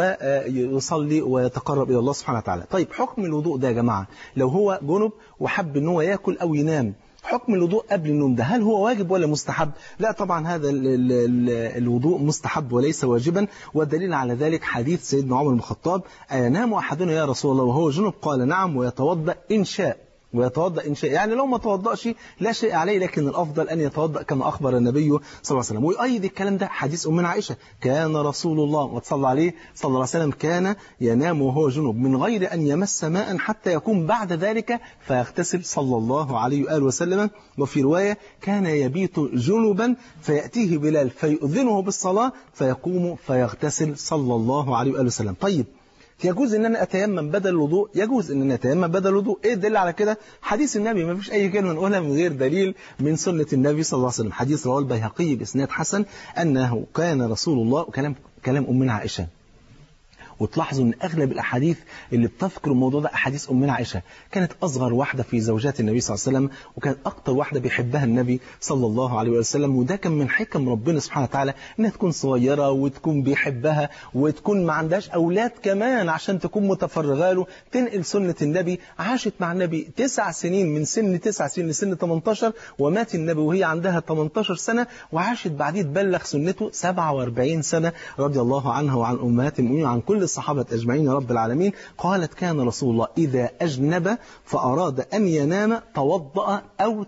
[SPEAKER 1] ويصلي ويتقرب إلى الله سبحانه وتعالى. طيب حكم الوضوء ده يا جماعة لو هو جنب وحب ان هو يأكل أو ينام، حكم الوضوء قبل النوم ده هل هو واجب ولا مستحب؟ لا طبعا هذا الوضوء مستحب وليس واجبا. والدليل على ذلك حديث سيدنا عمر بن الخطاب: أينام أحدنا يا رسول الله وهو جنب؟ قال نعم، ويتوضأ إن شاء. يعني لو ما توضأش لا شيء عليه، لكن الأفضل أن يتوضأ كما أخبر النبي صلى الله عليه وسلم. ويؤيد الكلام ده حديث أمنا عائشة: كان رسول الله وصلى عليه صلى الله عليه وسلم كان ينام وهو جنوب من غير أن يمس ماء حتى يقوم بعد ذلك فيغتسل صلى الله عليه وآله وسلم. وفي رواية: كان يبيت جنوبا فيأتيه بلال فيؤذنه بالصلاة فيقوم فيغتسل صلى الله عليه وآله وسلم. طيب يجوز ان انا اتيمم بدل الوضوء؟ يجوز ان انا اتيمم بدل الوضوء. ايه الدليل على كده؟ حديث النبي، ما فيش اي كلمه نقولها من غير دليل من سنه النبي صلى الله عليه وسلم. حديث رواه البيهقي باسناد حسن انه كان رسول الله، كلام امنا عائشه. وتلاحظوا ان اغلب الاحاديث اللي بتذكر الموضوع ده احاديث امنا عائشه. كانت اصغر واحده في زوجات النبي صلى الله عليه وسلم، وكانت اكتر واحده بيحبها النبي صلى الله عليه وسلم. وده كان من حكم ربنا سبحانه وتعالى انها تكون صغيره وتكون بيحبها وتكون ما عندهاش اولاد كمان عشان تكون متفرغه له، تنقل سنه النبي. عاشت مع النبي 9 سنين، من سن 9 سنين لسن 18، ومات النبي وهي عندها 18 سنه، وعاشت بعديه تبلغ سنته 47 سنه رضي الله عنها وعن امهات المؤمنين وعن كل الصحابة أجمعين يا رب العالمين. قالت: كان رسول الله إذا أجنب فأراد أن ينام توضأ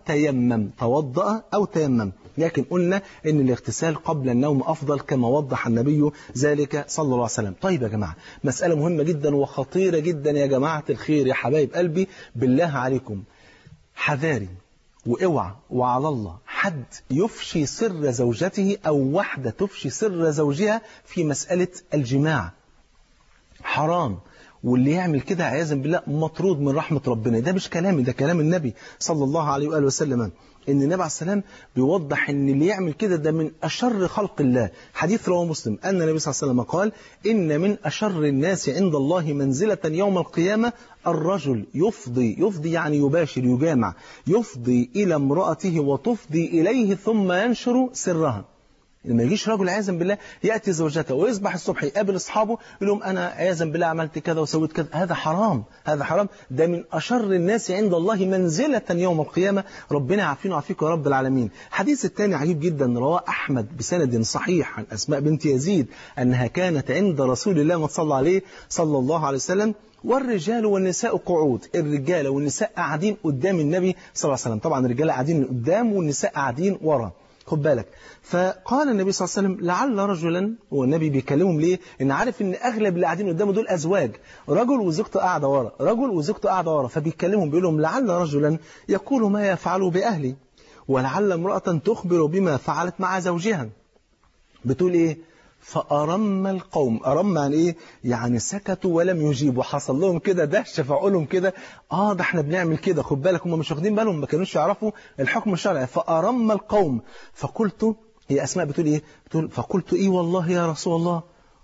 [SPEAKER 1] أو تيمم. لكن قلنا إن الاغتسال قبل النوم أفضل كما وضح النبي ذلك صلى الله عليه وسلم. طيب يا جماعة، مسألة مهمة جدا وخطيرة جدا يا جماعة الخير يا حبايب قلبي، بالله عليكم حذاري واوعى وعلى الله حد يفشي سر زوجته أو واحدة تفشي سر زوجها في مسألة الجماع. حرام، واللي يعمل كده عياذا بالله مطرود من رحمة ربنا. ده مش كلامي، ده كلام النبي صلى الله عليه وآله وسلم. إن النبي عليه السلام بيوضح إن اللي يعمل كده ده من أشر خلق الله. حديث رواه مسلم أن النبي صلى الله عليه وسلم قال: إن من أشر الناس عند الله منزلة يوم القيامة الرجل يفضي يعني يباشر يجامع، يفضي إلى امرأته وتفضي إليه ثم ينشر سرها. لما يجيش رجل عياذا بالله يأتي زوجته ويصبح الصبح يقابل أصحابه يقول لهم أنا عياذا بالله عملت كذا وسويت كذا. هذا حرام، هذا حرام. ده من أشر الناس عند الله منزلة يوم القيامة. ربنا يعافينا ويعافيكم يا رب العالمين. حديث الثاني عجيب جدا، رواه أحمد بسند صحيح عن أسماء بنت يزيد أنها كانت عند رسول الله صلى الله عليه وسلم والرجال والنساء قعود. الرجال والنساء قاعدين قدام النبي صلى الله عليه وسلم. طبعا الرجال قاعدين قدام والنساء قاعدين ورا، خد بالك. فقال النبي صلى الله عليه وسلم: لعل رجلا، والنبي بيكلمهم ليه؟ إن عارف إن أغلب اللي قاعدين قدامه دول أزواج، رجل وزوجته قاعدة ورا، رجل وزوجته قاعدة ورا. فبيكلمهم بيقول لهم: لعل رجلا يقول ما يفعله بأهلي، ولعل امرأة تخبر بما فعلت مع زوجها. بتقول إيه؟ فأرم القوم. أرم يعني إيه؟ يعني سكتوا ولم يجيبوا. حصل لهم كده دهشة، فقولهم كده ده احنا بنعمل كده. خد بالك، هم مش واخدين بالهم، ما كانوش يعرفوا الحكم الشرعي. فأرم القوم. فقلت، هي أسماء بتقول إيه؟ بتقول: فقلت إيه والله يا رسول الله،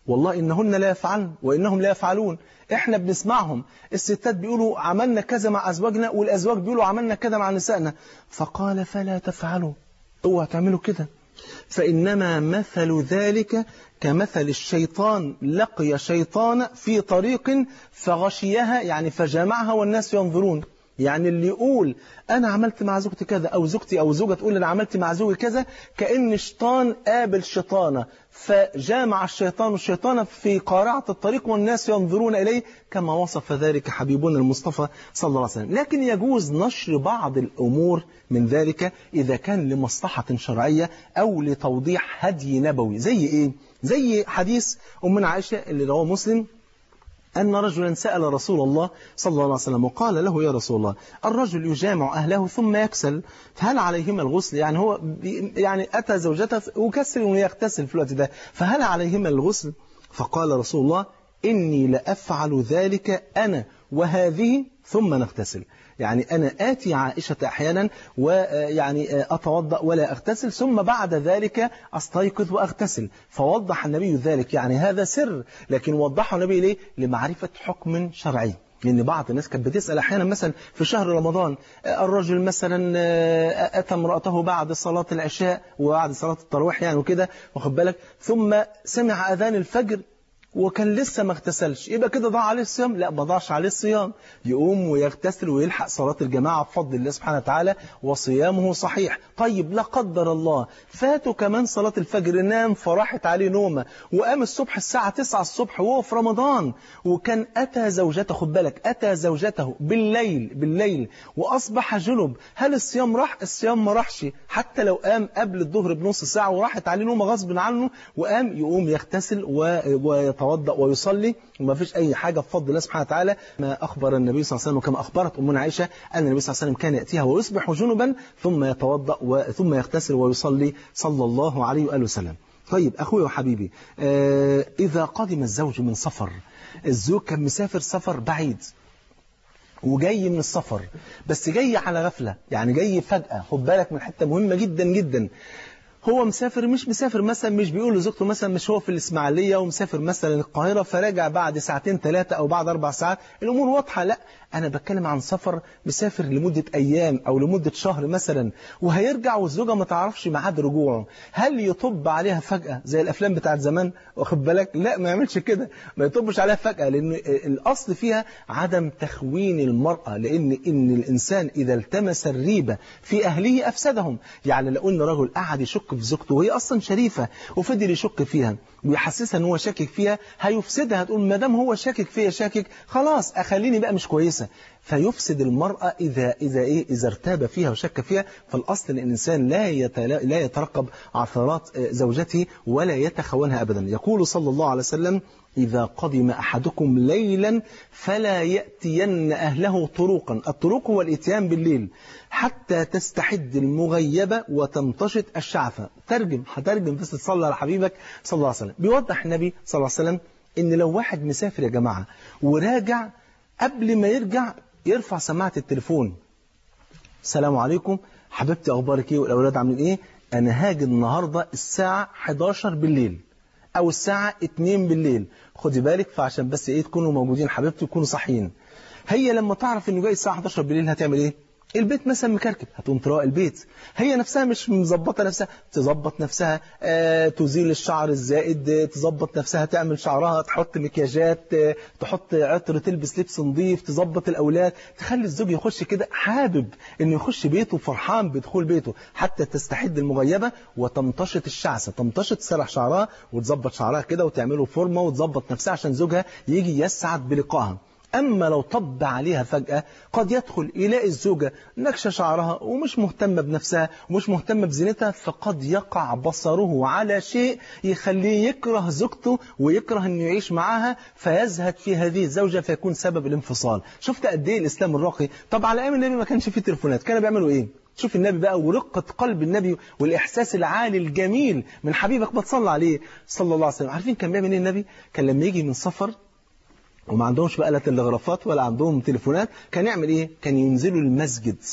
[SPEAKER 1] والله إنهن لا يفعلن وإنهم لا يفعلون. إحنا بنسمعهم، الستات بيقولوا عملنا كذا مع أزواجنا، والأزواج بيقولوا عملنا كذا مع نسائنا. فقال فلا تفعلوا، اوعوا تعملوا كده، فإنما مثل ذلك كمثل الشيطان لقي شيطان في طريق فغشيها، يعني فجامعها والناس ينظرون. يعني اللي يقول أنا عملت مع زوجتي كذا، أو زوجتي أو زوجة تقول أنا عملت مع زوجي كذا، كأن شيطان قابل شيطانة فجامع الشيطان والشيطانة في قارعة الطريق والناس ينظرون إليه، كما وصف ذلك حبيبنا المصطفى صلى الله عليه وسلم. لكن يجوز نشر بعض الأمور من ذلك إذا كان لمصلحة شرعية أو لتوضيح هدي نبوي. زي إيه؟ زي حديث أمنا عائشة اللي رواه مسلم، أن رجلا سأل رسول الله صلى الله عليه وسلم وقال له يا رسول الله الرجل يجامع أهله ثم يكسل، فهل عليهما الغسل؟ يعني هو يعني أتى زوجته وكسل ويغتسل في الوقت ده، فهل عليهما الغسل؟ فقال رسول الله إني لأفعل ذلك أنا وهذه ثم نغتسل. يعني أنا آتي عائشة أحيانا ويعني أتوضأ ولا أغتسل، ثم بعد ذلك أستيقظ وأغتسل. فوضح النبي ذلك، يعني هذا سر، لكن وضحه النبي ليه؟ لمعرفة حكم شرعي. لأن بعض الناس كانت بتسأل أحيانا مثلا في شهر رمضان، الرجل مثلا أتى امرأته بعد صلاة العشاء وبعد صلاة التراويح يعني وكده، واخد بالك، ثم سمع أذان الفجر وكان لسه ما اغتسلش، يبقى كده ضاع عليه الصيام؟ لا، ما ضاعش عليه الصيام، يقوم ويغتسل ويلحق صلاة الجماعة بفضل الله سبحانه وتعالى وصيامه صحيح. طيب لا قدر الله فاته كمان صلاة الفجر، نام فراحت عليه نومة وقام الصبح الساعة 9 الصبح وهو في رمضان، وكان أتى زوجته، خد بالك، أتى زوجته بالليل وأصبح جنب، هل الصيام راح؟ الصيام ما راحش، حتى لو قام قبل الظهر بنص ساعة وراحت عليه نومة غصب عنه وقام، يقوم يغتسل ويتوضأ ويصلي وما فيش أي حاجة بفضل الله سبحانه وتعالى. ما أخبر النبي صلى الله عليه وسلم وكما أخبرت أمنا عائشة أن النبي صلى الله عليه وسلم كان يأتيها ويصبح جنبا ثم يتوضأ ثم يغتسل ويصلي صلى الله عليه وآله وسلم. طيب أخوي وحبيبي، إذا قدم الزوج من سفر، الزوج كان مسافر سفر بعيد وجاي من السفر، بس جاي على غفلة، يعني جاي فجأة، خد بالك من حتة مهمة جدا جدا، هو مسافر، مش مسافر مثلا، مش بيقول لزوجته مثلا مش هو في الإسماعيلية ومسافر مثلا القاهرة فراجع بعد ساعتين 3 أو بعد 4 ساعات، الأمور واضحة. لا، أنا بتكلم عن سفر مسافر لمدة أيام أو لمدة شهر مثلا، وهيرجع والزوجة ما تعرفش ميعاد رجوعه، هل يطب عليها فجأة زي الأفلام بتاعت زمان؟ واخد بالك؟ لا، ما يعملش كده، ما يطبش عليها فجأة، لأن الأصل فيها عدم تخوين المرأة، لأن الإنسان إذا التمس الريبة في أهله أفسدهم. يعني لو أن رجل قعد يشك في زوجته وهي أصلا شريفة وفضل يشك فيها ويحسسها ان هو شاكك فيها، هيفسدها، تقول ما دام هو شاكك فيها شاكك، خلاص اخليني بقى مش كويسه. فيفسد المرأة إذا ارتاب فيها وشك فيها. فالأصل ان الإنسان لا يترقب عثرات زوجته ولا يتخونها أبدا. يقول صلى الله عليه وسلم إذا قدم أحدكم ليلا فلا يأتين أهله طروقا، الطروق هو الإتيان بالليل، حتى تستحد المغيبة وتمتشط الشعفة. هترجم بس تصلي على حبيبك صلى الله عليه وسلم. بيوضح النبي صلى الله عليه وسلم إن لو واحد مسافر يا جماعة وراجع، قبل ما يرجع يرفع سماعة التليفون، السلام عليكم حبيبتي، أخبارك إيه والأولاد عاملين إيه؟ أنا هاجي النهاردة الساعة 11 بالليل أو الساعة 2 بالليل، خدي بالك، فعشان بس إيه تكونوا موجودين حبيبتي وتكونوا صاحيين. هي لما تعرف إنه جاي الساعة 11 بالليل هتعمل إيه؟ البيت مثلا مكركب، هتقوم تروق البيت، هي نفسها مش مظبطه نفسها، تظبط نفسها، تزيل الشعر الزائد، تظبط نفسها، تعمل شعرها، تحط مكياجات، تحط عطر، تلبس لبس نظيف، تظبط الاولاد، تخلي الزوج يخش كده حابب انه يخش بيته، فرحان بدخول بيته، حتى تستحد المغيبه وتمتشط الشعثه، تمتشط، تسرح شعرها وتظبط شعرها كده وتعمله فورمه وتظبط نفسها عشان زوجها يجي يسعد بلقائها. أما لو طب عليها فجأة، قد يدخل يلاقي الزوجة نكشة شعرها ومش مهتمة بنفسها ومش مهتمة بزينتها، فقد يقع بصره على شيء يخليه يكره زوجته ويكره أنه يعيش معها، فيزهد في هذه الزوجة فيكون سبب الانفصال. شفت قد إيه الإسلام الراقي؟ طب على أيام النبي ما كانش فيه تليفونات، كانوا بيعملوا إيه؟ شوف النبي بقى ورقة قلب النبي والإحساس العالي الجميل من حبيبك، ما تصلى عليه صلى الله عليه وسلم. عارفين كان بيعمل إيه النبي؟ كان لما يجي من سفر وما عندهمش بقى لا تلغرافات ولا عندهم تليفونات، كان يعمل ايه؟ كان ينزلوا المسجد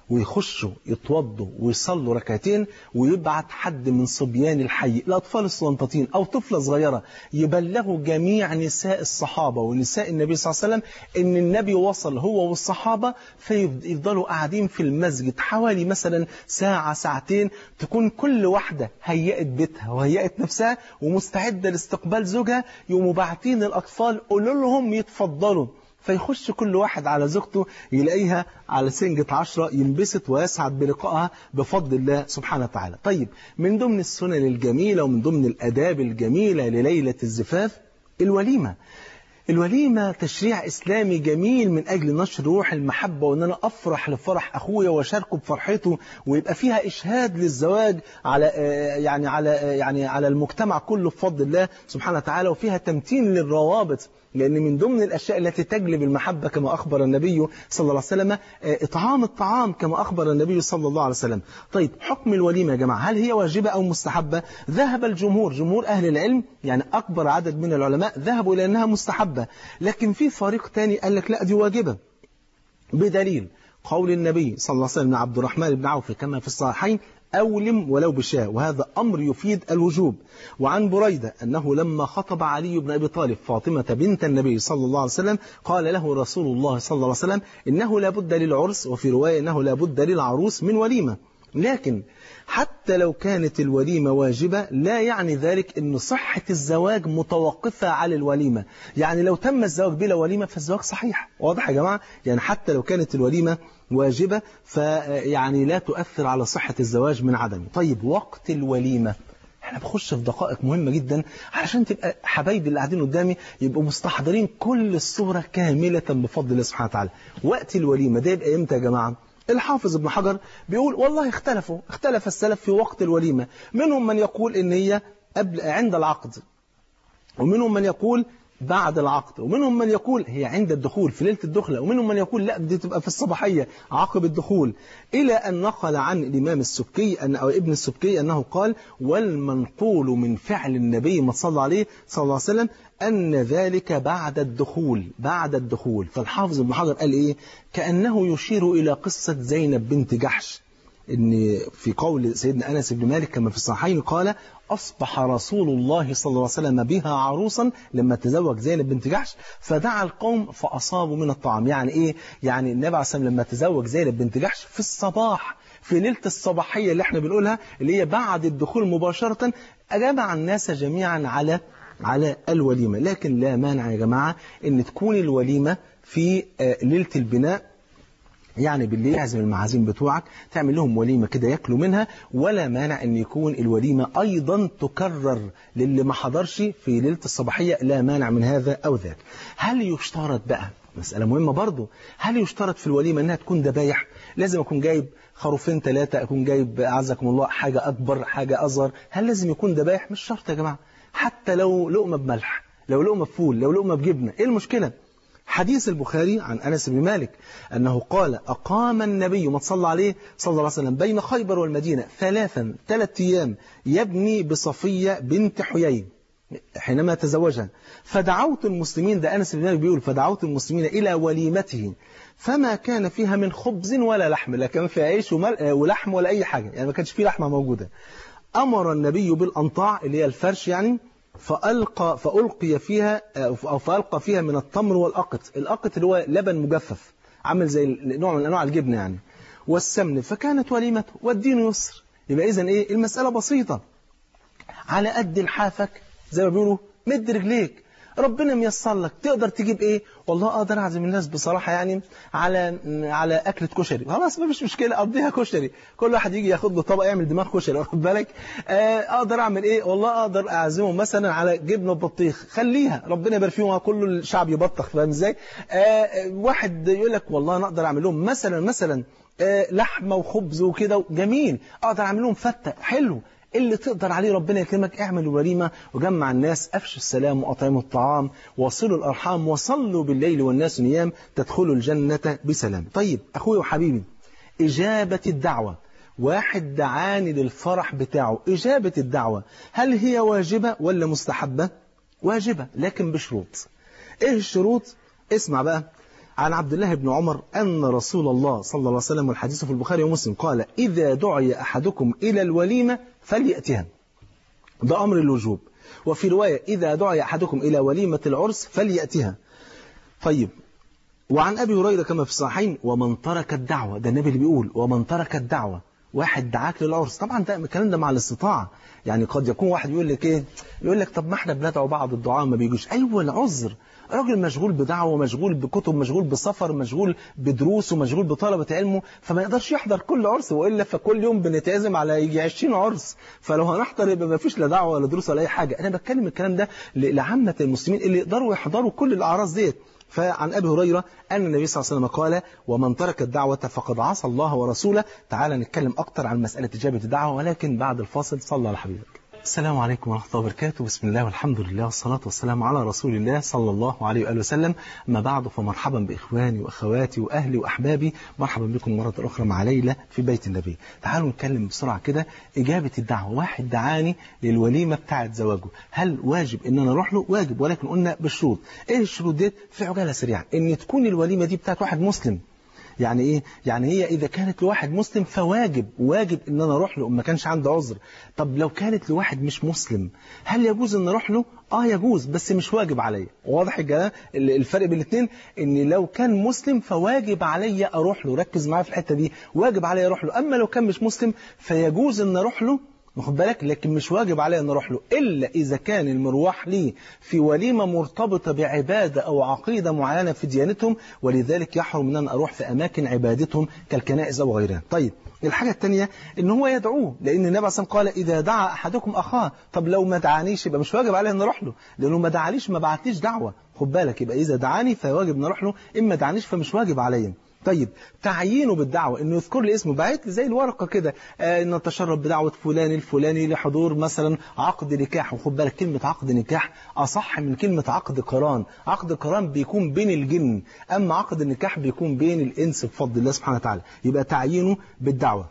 [SPEAKER 1] ويخشوا يتوضوا ويصلوا ركعتين، ويبعت حد من صبيان الحي، الأطفال الصغنطاطين أو طفلة صغيرة، يبلغوا جميع نساء الصحابة ونساء النبي صلى الله عليه وسلم إن النبي وصل هو والصحابة، فيفضلوا قاعدين في المسجد حوالي مثلا ساعة ساعتين، تكون كل واحدة هيئت بيتها وهيئت نفسها ومستعدة لاستقبال زوجها، يقوموا باعتين الأطفال قولوا لهم يتفضلوا، فيخش كل واحد على زوجته يلاقيها على سنجة 10 ينبسط ويسعد بلقائها بفضل الله سبحانه وتعالى. طيب من ضمن السنن الجميلة ومن ضمن الأداب الجميلة لليلة الزفاف الوليمة. الوليمة تشريع إسلامي جميل من أجل نشر روح المحبة، وأن أنا أفرح لفرح أخويا وأشاركه بفرحته، ويبقى فيها إشهاد للزواج على المجتمع كله بفضل الله سبحانه وتعالى، وفيها تمتين للروابط، لأن من ضمن الأشياء التي تجلب المحبة كما أخبر النبي صلى الله عليه وسلم إطعام الطعام كما أخبر النبي صلى الله عليه وسلم. طيب حكم الوليمة يا جماعة، هل هي واجبة أو مستحبة؟ ذهب الجمهور، جمهور أهل العلم، يعني أكبر عدد من العلماء ذهبوا إلى أنها مستحبة، لكن في فريق تاني قال لك لا دي واجبة، بدليل قول النبي صلى الله عليه وسلم عبد الرحمن بن عوف كما في الصحيحين أولم ولو بشاء، وهذا أمر يفيد الوجوب. وعن بريدة أنه لما خطب علي بن أبي طالب فاطمة بنت النبي صلى الله عليه وسلم قال له رسول الله صلى الله عليه وسلم إنه لا بد للعرس، وفي رواية إنه لا بد للعروس من وليمة. لكن حتى لو كانت الوليمة واجبة لا يعني ذلك أن صحة الزواج متوقفة على الوليمة، يعني لو تم الزواج بلا وليمة فالزواج صحيح. واضح يا جماعة؟ يعني حتى لو كانت الوليمة واجبة فيعني لا تؤثر على صحة الزواج من عدمه. طيب وقت الوليمة، احنا بخش في دقائق مهمة جدا علشان تبقى حبايبي اللي قاعدين قدامي يبقوا مستحضرين كل الصورة كاملة بفضل الله سبحانه وتعالى. وقت الوليمة ده يبقى امتى يا جماعة؟ الحافظ ابن حجر بيقول والله اختلف السلف في وقت الوليمة، منهم من يقول ان هي عند العقد، ومنهم من يقول بعد العقد، ومنهم من يقول هي عند الدخول في ليلة الدخلة، ومنهم من يقول لا دي تبقى في الصباحية عقب الدخول، إلى أن نقل عن الإمام السبكي أو ابن السبكي أنه قال والمنقول من فعل النبي ما صلى عليه صلى الله عليه وسلم أن ذلك بعد الدخول. فالحافظ ابن حجر قال إيه؟ كأنه يشير إلى قصة زينب بنت جحش، إن في قول سيدنا أنس بن مالك كما في الصحيحين قال أصبح رسول الله صلى الله عليه وسلم بها عروسا لما تزوج زينب بنت جحش فدعا القوم فأصابوا من الطعام. يعني إيه؟ يعني النبي عليه الصلاة والسلام لما تزوج زينب بنت جحش في الصباح في ليلة الصباحية اللي احنا بنقولها اللي هي بعد الدخول مباشرة، أجمع الناس جميعا على الوليمة. لكن لا مانع يا جماعة إن تكون الوليمة في ليلة البناء، يعني بالليل اعزم المعازيم بتوعك تعمل لهم وليمة كده يأكلوا منها، ولا مانع ان يكون الوليمة ايضا تكرر للي ما حضرش في ليلة الصباحية، لا مانع من هذا او ذاك. هل يشترط بقى، مسألة مهمة برضو، هل يشترط في الوليمة انها تكون ذبايح؟ لازم اكون جايب خروفين 3، اكون جايب اعزكم الله حاجة اكبر حاجة اصغر؟ هل لازم يكون ذبايح؟ مش شرط يا جماعة، حتى لو لقمة بملح، لو لقمة بفول، لو لقمة بجبنة، ايه المشكلة؟ حديث البخاري عن أنس بن مالك أنه قال أقام النبي ما صلى عليه صلى الله عليه وسلم بين خيبر والمدينة 3 أيام يبني بصفية بنت حيي حينما تزوجها، فدعوت المسلمين، ده أنس بن مالك بيقول فدعوت المسلمين إلى وليمته فما كان فيها من خبز ولا لحم، لا كان فيها عيش ولحم ولا أي حاجة، يعني ما كانش فيه لحمة موجودة. أمر النبي بالأنطاع اللي هي الفرش يعني، فألقى فيها من التمر والأقط، الأقط اللي هو لبن مجفف عامل زي نوع من أنواع الجبنة يعني، والسمن، فكانت وليمته والدين يسر. يبقى إذن إيه؟ المسألة بسيطة، على قد لحافك زي ما بيقولوا مد رجليك، ربنا ميسر لك. تقدر تجيب ايه؟ والله اقدر اعزم الناس بصراحه يعني على اكله كشري، خلاص ما فيش مشكله اقضيها كشري، كل واحد يجي ياخد له طبق يعمل دماغ كشري، واخد بالك؟ اقدر اعمل ايه؟ والله اقدر اعزمهم مثلا على جبنه بطيخ، خليها ربنا يبارك فيهم كل الشعب يبطخ، فاهم ازاي؟ واحد يقول لك والله انا اقدر اعمل لهم مثلا لحمه وخبز وكده جميل، اقدر اعمل لهم فته حلو، اللي تقدر عليه ربنا يكرمك اعمل وليمة وجمع الناس، أفشوا السلام وأطعموا الطعام وصلوا الأرحام وصلوا بالليل والناس نيام تدخلوا الجنة بسلام. طيب أخوي وحبيبي، إجابة الدعوة، واحد دعاني للفرح بتاعه، إجابة الدعوة هل هي واجبة ولا مستحبة؟ واجبة لكن بشروط. إيه الشروط؟ اسمع بقى، عن عبد الله بن عمر أن رسول الله صلى الله عليه وسلم، والحديث في البخاري ومسلم، قال: إذا دعي أحدكم إلى الوليمة فليأتها، ده أمر الوجوب. وفي رواية: إذا دعي أحدكم إلى وليمة العرس فليأتها. طيب، وعن أبي هريرة كما في الصحيحين: ومن ترك الدعوة، ده النبي اللي بيقول ومن ترك الدعوة، واحد دعاك للعرس، طبعا ده الكلام ده مع الاستطاعة، يعني قد يكون واحد يقول لك ايه، يقول لك طب ما احنا بندعو بعض الدعاء ما بيجوش. ايوه، العذر، راجل مشغول بدعوه، مشغول بكتب، مشغول بسفر، مشغول بدروس، ومشغول بطلبة علمه، فما يقدرش يحضر كل عرس، والا فكل يوم بنتعزم على يجي 20 عرس، فلو هنحضر يبقى ما فيش لا دعوه ولا دروس ولا اي حاجه. انا بتكلم الكلام ده لعامة المسلمين اللي يقدروا يحضروا كل الاعراس ديت. فعن أبي هريرة أن النبي صلى الله عليه وسلم قال: ومن ترك الدعوة فقد عصى الله ورسوله. تعال نتكلم أكتر عن مسألة إجابة الدعوة، ولكن بعد الفاصل. صلى على حبيبك. السلام عليكم ورحمة الله وبركاته. بسم الله والحمد لله والصلاة والسلام على رسول الله صلى الله عليه وآله وسلم. ما بعد، فمرحبا بإخواني وأخواتي وأهلي وأحبابي، مرحبا بكم مرة أخرى مع ليلى في بيت النبي. تعالوا نتكلم بسرعة كده. إجابة الدعوة، واحد دعاني للوليمة بتاعة زواجه، هل واجب إن أنا أروح له؟ واجب، ولكن قلنا بالشروط. إيه الشروط دي؟ في عجالة سريعة، إن تكون الوليمة دي بتاعة واحد مسلم. يعني ايه؟ يعني هي اذا كانت لواحد مسلم فواجب، واجب ان انا اروح له ما كانش عنده عذر. طب لو كانت لواحد مش مسلم، هل يجوز ان اروح له؟ يجوز، بس مش واجب عليا. واضح الفرق بين الاثنين؟ ان لو كان مسلم فواجب عليا اروح له، ركز معايا في الحته دي، واجب عليا اروح له. اما لو كان مش مسلم فيجوز ان اروح له، واخد بالك، لكن مش واجب عليا ان اروح له، الا اذا كان المروح لي في وليمه مرتبطه بعباده او عقيده معينه في ديانتهم، ولذلك يحرم ان انا اروح في اماكن عبادتهم كالكنائس او غيرها. طيب، الحاجه الثانيه ان هو يدعوه، لان النبي صلى الله عليه وسلم قال: اذا دعا احدكم اخاه. طب لو ما دعانيش يبقى مش واجب عليا ان اروح له، لانه ما دعانيش، ما بعتليش دعوه، خد بالك. يبقى اذا دعاني فواجب ان اروح له، اما دعانيش فمش واجب عليا. طيب، تعيينه بالدعوة، انه يذكر لي اسمه، بعت لي زي الورقة كده، ان نتشرف بدعوة فلان الفلاني لحضور مثلا عقد نكاح. وخد بالك، كلمة عقد نكاح اصح من كلمة عقد قران. عقد قران بيكون بين الجن، اما عقد النكاح بيكون بين الانس بفضل الله سبحانه وتعالى. يبقى تعيينه بالدعوة.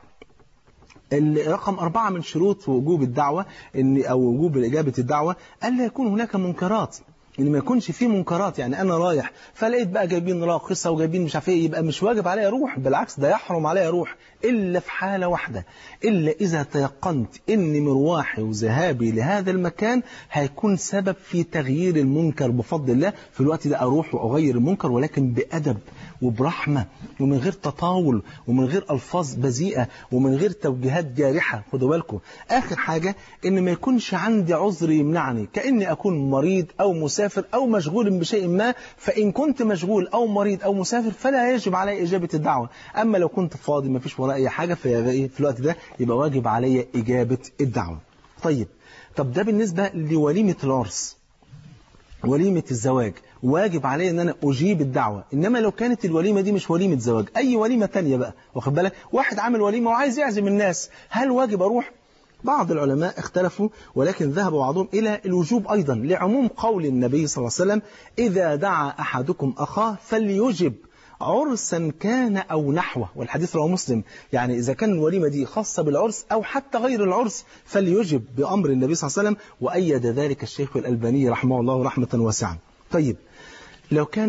[SPEAKER 1] الرقم 4 من شروط وجوب الدعوة أو وجوب إجابة الدعوة ألا يكون هناك منكرات، إن ما يكونش فيه منكرات. يعني أنا رايح فلقيت بقى جايبين راقصة وجايبين مش عارف إيه، يبقى مش واجب عليا أروح، بالعكس ده يحرم عليا أروح، إلا في حالة واحدة، إلا إذا تيقنت إن مروحي وذهابي لهذا المكان هيكون سبب في تغيير المنكر بفضل الله. في الوقت ده أروح وأغير المنكر، ولكن بأدب وبرحمة، ومن غير تطاول، ومن غير ألفاظ بذيئة، ومن غير توجيهات جارحة. خدوا بالكم. آخر حاجة إن ما يكونش عندي عذر يمنعني، كأني أكون مريض أو مسافر أو مشغول بشيء ما. فإن كنت مشغول أو مريض أو مسافر فلا يجب علي إجابة الدعوة. أما لو كنت فاضي ما فيش وراء أي حاجة في الوقت ده يبقى واجب علي إجابة الدعوة. طب ده بالنسبة لوليمة العرس، وليمة الزواج، واجب عليه ان انا اجيب الدعوة. انما لو كانت الوليمة دي مش وليمة زواج، اي وليمة تانية بقى، واخد بالك، واحد عامل وليمة وعايز يعزم الناس، هل واجب اروح؟ بعض العلماء اختلفوا، ولكن ذهب بعضهم الى الوجوب ايضا، لعموم قول النبي صلى الله عليه وسلم: اذا دعا احدكم اخاه فليجب عرسا كان أو نحوه. والحديث رواه مسلم. يعني إذا كان الوليمة دي خاصة بالعرس أو حتى غير العرس فليجب بأمر النبي صلى الله عليه وسلم، وأيد ذلك الشيخ الألباني رحمه الله رحمة واسعة. طيب، لو كان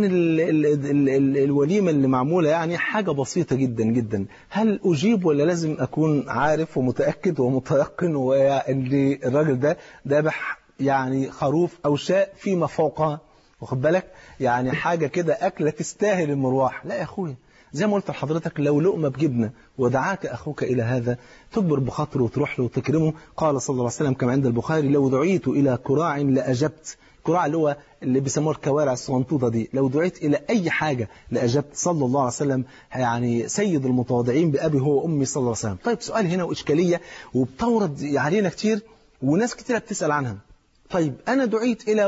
[SPEAKER 1] الوليمة اللي معمولة يعني حاجة بسيطة جدا جدا، هل أجيب ولا لازم أكون عارف ومتأكد ومتيقن وأن الراجل ده ذبح يعني خروف أو شاء فيما فوقها، واخد بالك، يعني حاجة كده أكلة تستاهل المروح؟ لا يا أخويا، زي ما قلت لحضرتك، لو لقمة بجبنة ودعاك أخوك إلى هذا تكبر بخاطره وتروح له وتكرمه. قال صلى الله عليه وسلم كما عند البخاري: لو دعيت إلى كراع لأجبت. كراع اللي هو اللي بيسموها الكوارع الصغنطوطة دي، لو دعيت إلى أي حاجة لأجبت. صلى الله عليه وسلم يعني سيد المتواضعين بأبي هو وأمي صلى الله عليه وسلم. طيب، سؤال هنا وإشكالية وبتورد علينا كتير وناس كتير بتسأل عنها. طيب، أنا دعيت إلى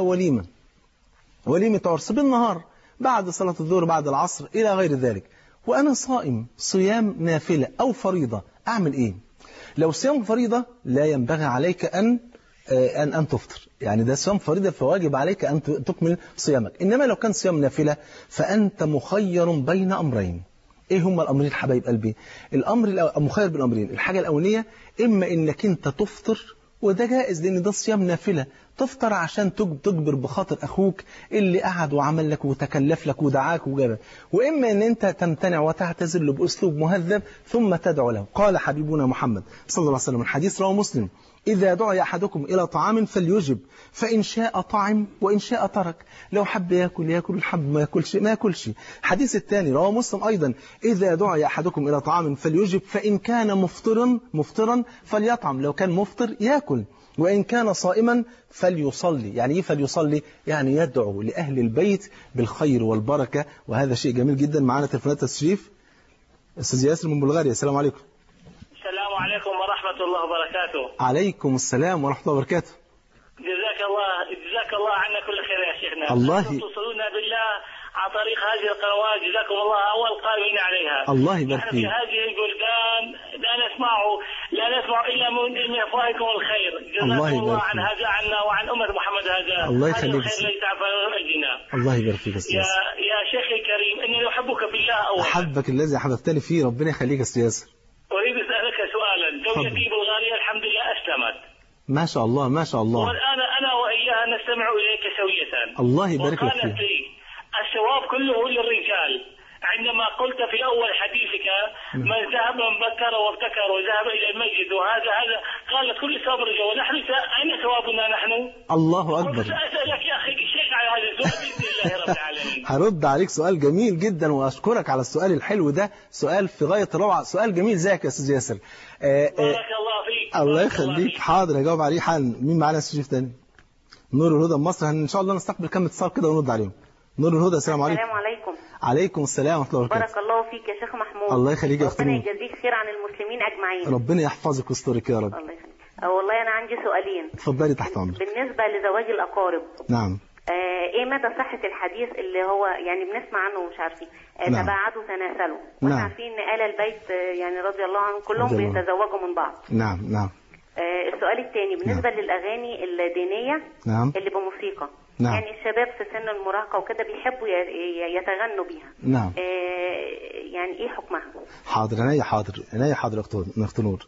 [SPEAKER 1] وليمة عرس بالنهار بعد صلاة الظهر بعد العصر إلى غير ذلك، وأنا صائم صيام نافلة أو فريضة، أعمل إيه؟ لو صيام فريضة لا ينبغي عليك أن تفطر، يعني ده صيام فريضة فواجب عليك أن تكمل صيامك. إنما لو كان صيام نافلة فأنت مخير بين أمرين. إيه هما الأمرين حبايب قلبي؟ الأمر مخير بين أمرين. الحاجة الأولانية إما إنك أنت تفطر، وده جائز لأن ده صيام نافلة، تفطر عشان تجبر بخاطر أخوك اللي قعد وعمل لك وتكلف لك ودعاك وجابك، وإما أن أنت تمتنع وتعتذر له بأسلوب مهذب ثم تدعو له. قال حبيبنا محمد صلى الله عليه وسلم الحديث رواه مسلم: إذا دعي أحدكم إلى طعام فليجب، فإن شاء طعم وإن شاء ترك. لو حب يأكل يأكل، حب ما يأكلش ما يأكلش. الحديث الثاني رواه مسلم أيضا: إذا دعي أحدكم إلى طعام فليجب، فإن كان مفطرا فليطعم، لو كان مفطر يأكل، وإن كان صائما فليصلي. يعني إيه فليصلي؟ يعني يدعو لأهل البيت بالخير والبركة، وهذا شيء جميل جدا. معنا تليفونات تشريف. أستاذ ياسر من بلغاريا، السلام عليكم.
[SPEAKER 2] السلام عليكم ورحمة الله وبركاته.
[SPEAKER 1] عليكم السلام ورحمة الله وبركاته.
[SPEAKER 2] جزاك الله عنا كل خير يا شيخنا.
[SPEAKER 1] الله
[SPEAKER 2] توصلونا بالله عن طريق هذه القنوات، جزاكم الله أول قائمين عليها.
[SPEAKER 1] الله يبارك
[SPEAKER 2] نحن
[SPEAKER 1] فيك.
[SPEAKER 2] في هذه البلدان لا نسمع إلا من أفواهكم الخير. جزاكم الله عن هذا عنا وعن أمة محمد هذا.
[SPEAKER 1] الله يخليك.
[SPEAKER 2] الخير الذي تعبر أجلنا.
[SPEAKER 1] الله يبارك فيك
[SPEAKER 2] يا شيخي الكريم، إني أحبك بالله أولا.
[SPEAKER 1] أحبك الذي أحببتني فيه، ربنا يخليك يا أستاذ ياسر.
[SPEAKER 2] أريد أسألك سؤالا. زوجتي بلغاريا الحمد لله أسلمت.
[SPEAKER 1] ما شاء الله ما شاء الله.
[SPEAKER 2] والآن أنا وإياها نستمع إليك سوية.
[SPEAKER 1] الله يبارك لك
[SPEAKER 2] وقالت
[SPEAKER 1] فيه.
[SPEAKER 2] لي الثواب كله للرجال. عندما قلت في أول حديثك من ذهب من بكر وابتكر وذهب إلى المسجد وهذا قالت كل ثواب الرجال، ونحن أين ثوابنا نحن؟
[SPEAKER 1] الله أكبر.
[SPEAKER 2] سأسألك يا أخي شيء على هذا السؤال بإذن الله رب العالمين.
[SPEAKER 1] هرد عليك سؤال جميل جدا، وأشكرك على السؤال الحلو ده، سؤال في غاية الروعة، سؤال جميل. زيك يا أستاذ ياسر.
[SPEAKER 2] بارك الله فيك.
[SPEAKER 1] الله يخليك. حاضر هجاوب عليه حالا. مين معانا أستاذ شريف تاني؟ نور الهدى من مصر. إن شاء الله نستقبل كم اتصال كده ونرد عليهم. نور الهدى، السلام عليكم.
[SPEAKER 3] السلام عليكم.
[SPEAKER 1] عليكم السلام ورحمة الله وبركاته.
[SPEAKER 3] بارك الله فيك يا شيخ محمود.
[SPEAKER 1] الله يخليك يا أختي.
[SPEAKER 3] ربنا يجزيك خير عن المسلمين أجمعين.
[SPEAKER 1] ربنا يحفظك ويسترك يا رب.
[SPEAKER 3] الله يخليك. والله أنا عندي سؤالين.
[SPEAKER 1] اتفضلي تحت أمرك.
[SPEAKER 3] بالنسبة لزواج الأقارب.
[SPEAKER 1] نعم.
[SPEAKER 3] ايه مدى صحة الحديث اللي هو يعني بنسمع عنه ومش عارفين
[SPEAKER 1] نعم.
[SPEAKER 3] تباعدوا تناسلوا،
[SPEAKER 1] نعم.
[SPEAKER 3] واحنا عارفين ان آل البيت يعني رضي الله عنهم كلهم
[SPEAKER 1] رضي الله.
[SPEAKER 3] بيتزوجوا من بعض.
[SPEAKER 1] نعم نعم.
[SPEAKER 3] السؤال الثاني بالنسبة
[SPEAKER 1] نعم.
[SPEAKER 3] للأغاني الدينية
[SPEAKER 1] نعم.
[SPEAKER 3] اللي بموسيقى.
[SPEAKER 1] نعم.
[SPEAKER 3] يعني الشباب في سن المراهقة وكده بيحبوا يتغنوا بيها.
[SPEAKER 1] نعم.
[SPEAKER 3] يعني ايه حكمها؟
[SPEAKER 1] حاضر عينيا، حاضر أخت نور.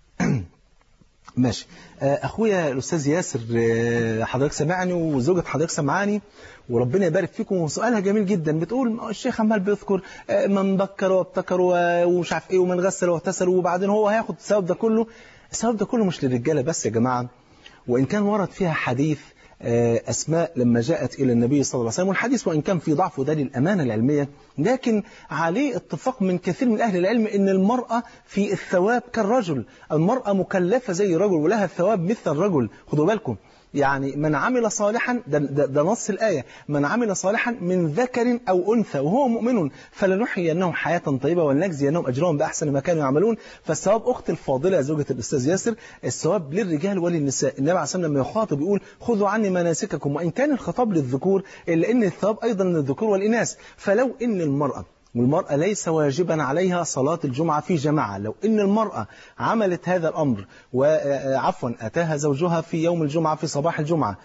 [SPEAKER 1] ماشي. أخويا الأستاذ ياسر، حضرتك سمعني وزوجة حضرتك سمعاني، وربنا يبارك فيكم. وسؤالها جميل جدا. بتقول الشيخ عمال بيذكر من بكر وابتكر ومش عارف ايه، ومن غسل واغتسل، وبعدين هو هياخد الثواب ده كله. الثواب ده كله مش للرجالة بس يا جماعة، وإن كان ورد فيها حديث أسماء لما جاءت إلى النبي صلى الله عليه وسلم، والحديث وإن كان في ضعف ده للأمانة العلمية، لكن عليه اتفاق من كثير من أهل العلم إن المرأة في الثواب كالرجل. المرأة مكلفة زي الرجل ولها الثواب مثل الرجل. خدوا بالكم، يعني من عمل صالحا، ده نص الآية، من عمل صالحا من ذكر أو أنثى وهو مؤمن فلنحيينهم حياة طيبة ولنجزينهم أجرهم بأحسن ما كانوا يعملون. فالثواب أخت الفاضلة زوجة الأستاذ ياسر، الثواب للرجال وللنساء. النبي عليه الصلاة والسلام لما يخاطب يقول خذوا عني مناسككم، وإن كان الخطاب للذكور إلا إن الثواب أيضا للذكور والإناث. فلو إن والمرأة ليس واجبا عليها صلاة الجمعة في جماعة، لو إن المرأة عملت هذا الأمر وعفوا أتاها زوجها في يوم الجمعة في صباح الجمعة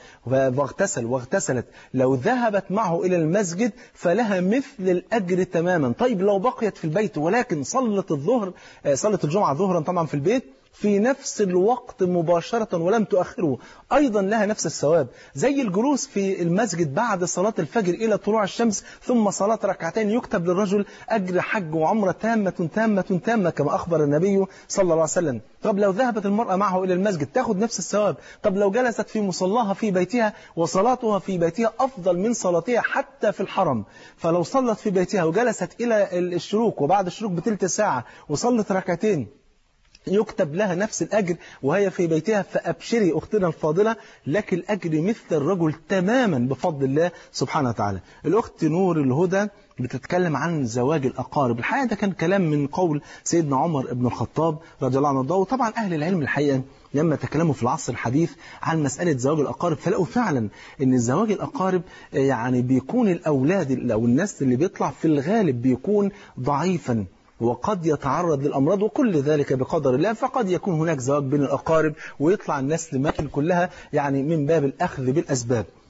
[SPEAKER 1] واغتسلت، لو ذهبت معه إلى المسجد فلها مثل الأجر تماما. طيب لو بقيت في البيت ولكن صلت الجمعة ظهرا طبعا في البيت في نفس الوقت مباشرة ولم تؤخره، أيضا لها نفس الثواب زي الجلوس في المسجد بعد صلاة الفجر إلى طلوع الشمس ثم صلاة ركعتين، يكتب للرجل أجر حج وعمرة تامة كما أخبر النبي صلى الله عليه وسلم. طب لو ذهبت المرأة معه إلى المسجد تأخذ نفس الثواب. طب لو جلست في مصلاها في بيتها، وصلاتها في بيتها أفضل من صلاتها حتى في الحرم، فلو صلت في بيتها وجلست إلى الشروق وبعد الشروق بتلت ساعة وصلت ركعتين يكتب لها نفس الأجر وهي في بيتها. فأبشري أختنا الفاضلة، لك الأجر مثل الرجل تماما بفضل الله سبحانه وتعالى. الأخت نور الهدى بتتكلم عن زواج الأقارب. الحقيقة ده كان كلام من قول سيدنا عمر بن الخطاب رضي الله عنه. وطبعا أهل العلم الحقيقة لما تكلموا في العصر الحديث عن مسألة زواج الأقارب فلقوا فعلا أن زواج الأقارب يعني بيكون الأولاد أو الناس اللي بيطلع في الغالب بيكون ضعيفا وقد يتعرض للأمراض، وكل ذلك بقدر الله. فقد يكون هناك زواج بين الأقارب ويطلع الناس لماكل كلها يعني من باب الأخذ بالأسباب.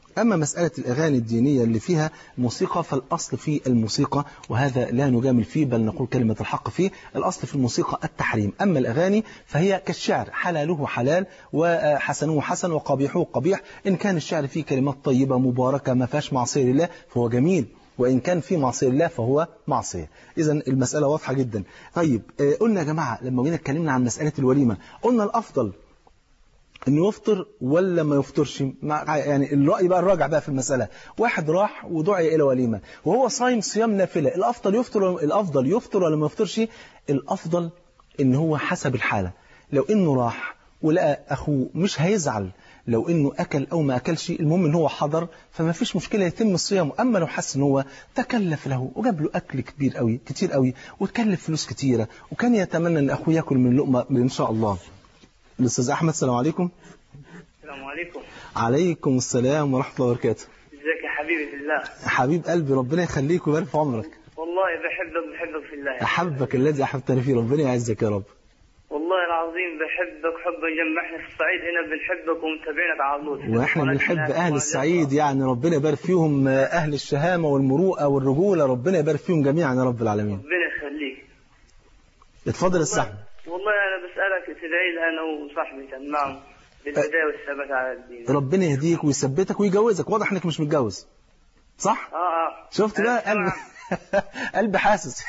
[SPEAKER 1] أما مسألة الأغاني الدينية اللي فيها موسيقى فالأصل في الموسيقى، وهذا لا نجامل فيه بل نقول كلمة الحق فيه، الأصل في الموسيقى التحريم. أما الأغاني فهي كالشعر، حلاله حلال وحسنه حسن وقبيحه قبيح. إن كان الشعر فيه كلمات طيبة مباركة ما فيهاش معصية لله فهو جميل، وإن كان فيه معصية لله فهو معصية. إذا المسألة واضحة جدا. طيب قلنا يا جماعة لما جينا اتكلمنا عن مسألة الوليمة قلنا الأفضل انه يفطر ولا ما يفطرش. يعني الرأي بقى الراجع بقى في المسألة، واحد راح ودعي إلى وليمة وهو صايم صيام نافلة، الأفضل يفطر ولا ما يفطرش؟ الأفضل ان هو حسب الحالة. لو انه راح ولقى أخوه مش هيزعل لو انه أكل أو ما أكلش، المهم ان هو حضر فما فيش مشكلة يتم الصيام. أما لو حس ان هو تكلف له وجاب له أكل كبير قوي كتير قوي وتكلف فلوس كتيرة وكان يتمنى ان أخوه يأكل من لقمة إن شاء الله. الأستاذ أحمد، السلام عليكم.
[SPEAKER 4] السلام عليكم.
[SPEAKER 1] عليكم السلام ورحمة الله وبركاته.
[SPEAKER 4] ازيك يا حبيبي في الله؟
[SPEAKER 1] حبيب قلبي، ربنا يخليك ويبارك في عمرك.
[SPEAKER 4] والله بحبك في الله.
[SPEAKER 1] أحبك الذي أحببتني فيه، ربنا يعزك يا رب.
[SPEAKER 4] والله العظيم بحبك حبا جم. احنا في الصعيد هنا بنحبك ومتابعينك على طول.
[SPEAKER 1] واحنا بنحب أهل الصعيد، يعني ربنا يبارك فيهم، أهل الشهامة والمروءة والرجولة، ربنا يبارك فيهم جميعا يا رب العالمين.
[SPEAKER 4] ربنا يخليك.
[SPEAKER 1] اتفضل السحب.
[SPEAKER 4] والله أنا بسألك تدعي لي أنا وصاحبي تمام بالهداية والثبات على الدين.
[SPEAKER 1] ربنا يهديك ويثبتك ويجوزك. واضح انك مش متجوز صح؟ شفت بقى قلبي حاسس.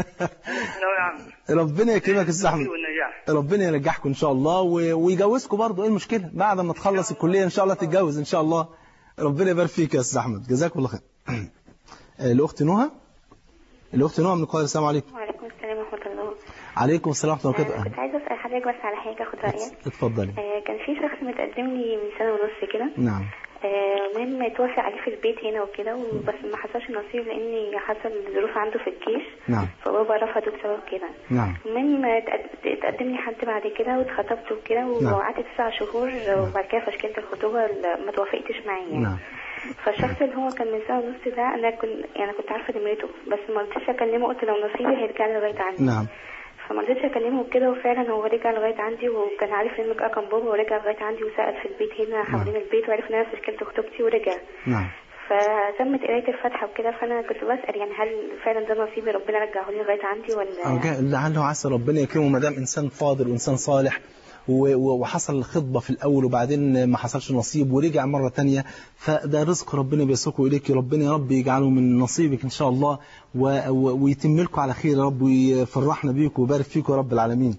[SPEAKER 1] ربنا يكرمك الزحمة، ربنا ينجحكم ان شاء الله ويجوزكم برضه. ايه المشكلة بعد ما تخلص الكلية ان شاء الله تتجوز ان شاء الله. ربنا يبارك فيك يا استاذ احمد، جزاك الله خير. الاخت نهى من القاهرة، السلام عليكم.
[SPEAKER 3] وعليكم السلام ورحمة الله.
[SPEAKER 1] عليكم السلام ورحمة الله وبركاته.
[SPEAKER 3] كنت عايزة أسأل حضرتك بس على حاجة أخد رأيك.
[SPEAKER 1] اتفضلي.
[SPEAKER 3] كان في شخص متقدم لي من سنة ونص كده.
[SPEAKER 1] نعم.
[SPEAKER 3] المهم توافق عليه في البيت هنا وكده، بس ما حصلش نصيب لأن حصل ظروف عنده في الجيش.
[SPEAKER 1] نعم.
[SPEAKER 3] فبابا رفضه بسبب كده.
[SPEAKER 1] نعم.
[SPEAKER 3] المهم اتقدم لي حد بعد كده واتخطبت وكده وقعدت 9 شهور وبعد كده فشكلت الخطوبة ما توافقتش معاه يعني.
[SPEAKER 1] نعم.
[SPEAKER 3] فالشخص اللي هو كان من سنة ونص ده أنا كنت عارفة نمرته بس ما رضيتش أكلمه، قلت لو نصيبي هيرجع لي لغاية عندي.
[SPEAKER 1] نعم.
[SPEAKER 3] فما رضيتش اكلمه كده، وفعلا هو رجع لغايه عندي وكان عارف ان رقم بابا ورجع لغايه عندي وسأل في البيت هنا حوالين البيت وعرف ان انا سجلت خطوبتي ورجع.
[SPEAKER 1] نعم.
[SPEAKER 3] فتمت قرايه الفاتحه وكده، فانا كنت بسأل يعني هل فعلا ده نصيبي ربنا رجعه لي لغايه عندي ولا
[SPEAKER 1] لعله عسى ربنا يكرمه ما دام انسان فاضل وانسان صالح وحصل الخطبة في الأول وبعدين ما حصلش نصيب ورجع مرة تانية، فده رزق ربنا بيسوقه إليك. ربنا يا رب يجعله من نصيبك إن شاء الله ويتم لكم على خير يا رب ويفرحنا بيك ويبارك فيك يا رب العالمين.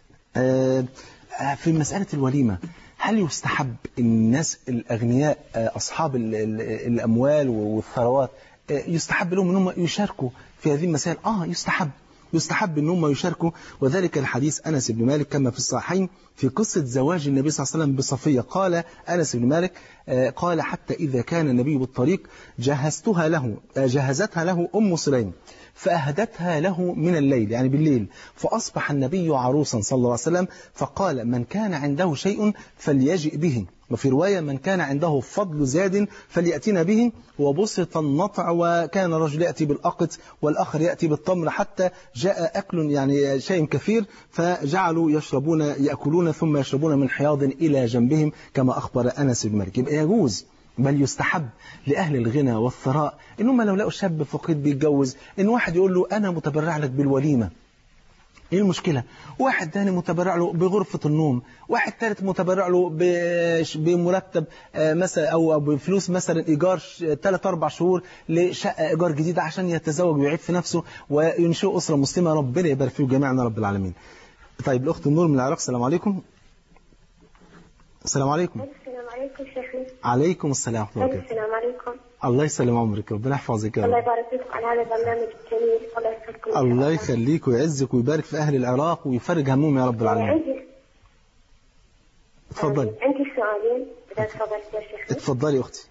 [SPEAKER 1] في مسألة الوليمة هل يستحب الناس الأغنياء أصحاب الأموال والثروات يستحب لهم أنهم يشاركوا في هذه المسائل؟ يستحب ان هم يشاركوا، وذلك الحديث أنس بن مالك كما في الصحيحين في قصة زواج النبي صلى الله عليه وسلم بصفية. قال أنس بن مالك قال حتى إذا كان النبي بالطريق جهزتها له أم سليم فأهدتها له من الليل، يعني بالليل، فأصبح النبي عروسا صلى الله عليه وسلم فقال من كان عنده شيء فليجئ به، وفي رواية من كان عنده فضل زاد فليأتينا به، وبسط النطع وكان رجل يأتي بالأقط والآخر يأتي بالتمر حتى جاء أكل يعني شيء كثير فجعلوا يأكلون ثم يشربون من حياض إلى جنبهم كما أخبر أنس بن مالك. يبقى يجوز بل يستحب لأهل الغنى والثراء إنهم لو لقوا شاب فقير بيتجوز إن واحد يقول له أنا متبرع لك بالوليمة، ايه المشكلة؟ واحد تاني متبرع له بغرفة النوم، واحد ثالث متبرع له بمرتب مثلا او بفلوس مثلا ايجار 3-4 شهور لشقة ايجار جديدة عشان يتزوج ويعيد في نفسه وينشئ أسرة مسلمة. ربنا يبارك فيه جميعا رب العالمين. طيب الأخت النور من العراق، السلام عليكم. السلام عليكم.
[SPEAKER 5] السلام عليكم شيخنا.
[SPEAKER 1] عليكم السلام ورحمة الله وبركاته.
[SPEAKER 5] السلام عليكم.
[SPEAKER 1] الله يسلم عمرك، ربنا يحفظك.
[SPEAKER 5] الله يبارك فيكم على هذا البرنامج الجميل. الله يسعدكم.
[SPEAKER 1] الله يخليك ويعزك ويبارك في أهل العراق ويفرج همهم يا رب العالمين. اتفضلي.
[SPEAKER 5] عندي سؤالين إذا تفضلت يا شيخنا.
[SPEAKER 1] اتفضلي أختي.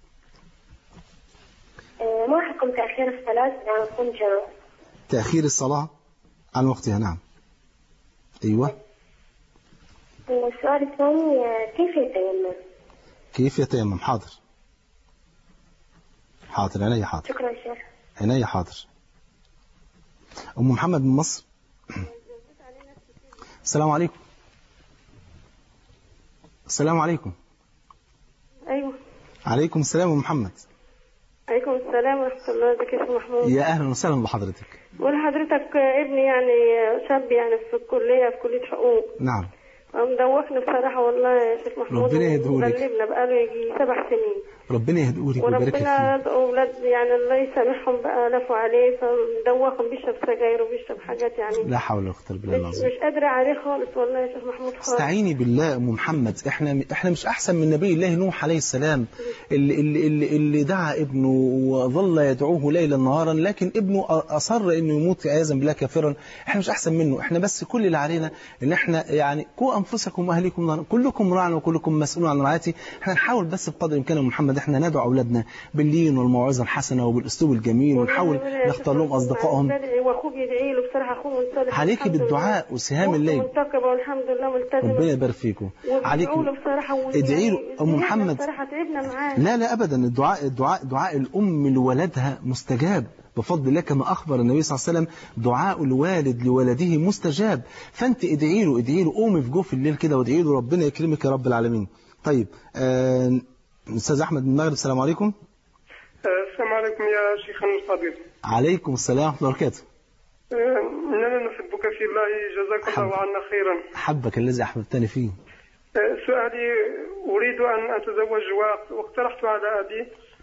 [SPEAKER 5] ما حكم تأخير الصلاة عن كل جمع؟
[SPEAKER 1] تأخير الصلاة عن وقتها، نعم. أيوة.
[SPEAKER 5] السؤال الثاني كيف يتيمم؟
[SPEAKER 1] كيف يتيمم؟ حاضر عينيا حاضر.
[SPEAKER 5] شكرا شيخ.
[SPEAKER 1] عينيا حاضر. أم محمد من مصر. السلام عليكم. السلام عليكم.
[SPEAKER 5] أيوة.
[SPEAKER 1] عليكم السلام محمد.
[SPEAKER 6] عليكم السلام ورحمة الله. ازيك يا شيخ محمود؟
[SPEAKER 1] يا أهلا وسهلا بحضرتك.
[SPEAKER 6] ولحضرتك ابني يعني شاب يعني في الكلية، في كلية حقوق.
[SPEAKER 1] نعم.
[SPEAKER 6] مدوخني بصراحة والله يا شيخ محمود.
[SPEAKER 1] ربنا يهديهولك.
[SPEAKER 6] غلبنا بقاله يجي 7 سنين.
[SPEAKER 1] ربنا يهديهولك ويبارك لك
[SPEAKER 6] وربنا
[SPEAKER 1] فيه.
[SPEAKER 6] أولاد يعني الله يسامحهم بقى لفوا عليه، فمدوخهم بيشرب سجاير وبيشرب حاجات يعني.
[SPEAKER 1] لا حول ولا قوة إلا بالله العظيم.
[SPEAKER 6] مش قادرة عليه خالص والله يا شيخ محمود خالص.
[SPEAKER 1] استعيني بالله أم محمد. احنا مش أحسن من نبي الله نوح عليه السلام اللي دعا ابنه وظل يدعوه ليلا نهارا، لكن ابنه أصر إنه يموت عياذا بالله كافرا. احنا مش أحسن منه، احنا بس كل اللي علينا إن احنا يعني قوا أنفسكم وأهليكم نارا، كلكم راع وكلكم مسؤول عن رعايته. احنا نحاول بس بقدر الإمكان يا محمد احنا ندعو أولادنا باللين والموعظة الحسنة وبالأسلوب الجميل، ونحاول نختار لهم أصدقائهم.
[SPEAKER 6] واخوه بيدعي له بصراحه، اخوه منصلح
[SPEAKER 1] عليكي بالدعاء وسهام الليل.
[SPEAKER 6] منتقبه والحمد لله ملتزمه.
[SPEAKER 1] ربنا يبارك فيكم.
[SPEAKER 6] عليكي بصراحه.
[SPEAKER 1] ادعي له ام محمد.
[SPEAKER 6] بصراحه تعبنا معاه.
[SPEAKER 1] لا ابدا، دعاء الام لولدها مستجاب بفضل الله، كما اخبر النبي صلى الله عليه وسلم دعاء الوالد لولده مستجاب. فانت ادعي له قومي في جوف الليل كده وادعي له ربنا يكرمك يا رب العالمين. طيب استاذ احمد من المغرب، السلام عليكم.
[SPEAKER 7] السلام عليكم يا شيخنا الفضيل.
[SPEAKER 1] عليكم السلام ورحمة الله وبركاته.
[SPEAKER 7] إننا نحبك في الله، جزاك الله عنا خيرا.
[SPEAKER 1] حبك الذي أحببتني فيه.
[SPEAKER 7] سؤالي، أريد أن أتزوج واقترحت على أبي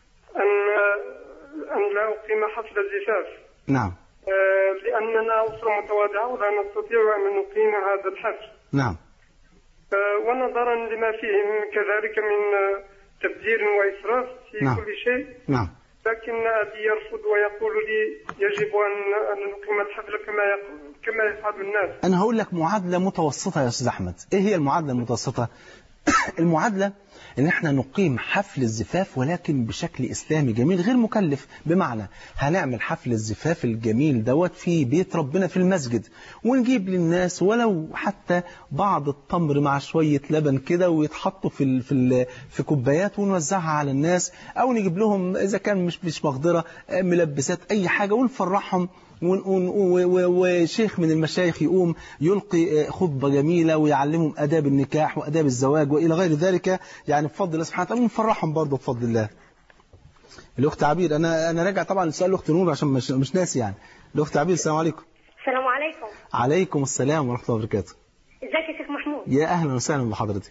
[SPEAKER 7] أن لا أقيم حفل الزفاف.
[SPEAKER 1] نعم.
[SPEAKER 7] لأننا أسرة متواضعة ولا نستطيع أن نقيم هذا الحفل.
[SPEAKER 1] نعم.
[SPEAKER 7] ونظرا لما فيه كذلك من تبذير وإسراف في
[SPEAKER 1] نعم.
[SPEAKER 7] كل شيء.
[SPEAKER 1] نعم.
[SPEAKER 7] لكن أبي يرفض ويقول لي يجب أن نقيم الحفل كما يفعل الناس.
[SPEAKER 1] أنا هقول لك معادلة متوسطة يا أستاذ أحمد. إيه هي المعادلة المتوسطة؟ المعادلة إن إحنا نقيم حفل الزفاف ولكن بشكل إسلامي جميل غير مكلف. بمعنى هنعمل حفل الزفاف الجميل دوت في بيت ربنا في المسجد، ونجيب للناس ولو حتى بعض التمر مع شوية لبن كده ويتحطوا في كوبايات ونوزعها على الناس، أو نجيب لهم إذا كان مش مقدرة ملبسات أي حاجة ونفرحهم، وشيخ من المشايخ يقوم يلقي خطبة جميلة ويعلمهم آداب النكاح وآداب الزواج وإلى غير ذلك، يعني بفضل الله سبحانه وتعالى ونفرحهم برضه بفضل الله. الأخت عبير، أنا راجع طبعا لسؤال الأخت نور عشان مش ناسي يعني. الأخت عبير، السلام عليكم.
[SPEAKER 5] السلام عليكم.
[SPEAKER 1] عليكم السلام ورحمة الله وبركاته.
[SPEAKER 5] ازيك يا شيخ محمود؟
[SPEAKER 1] يا أهلا وسهلا بحضرتك.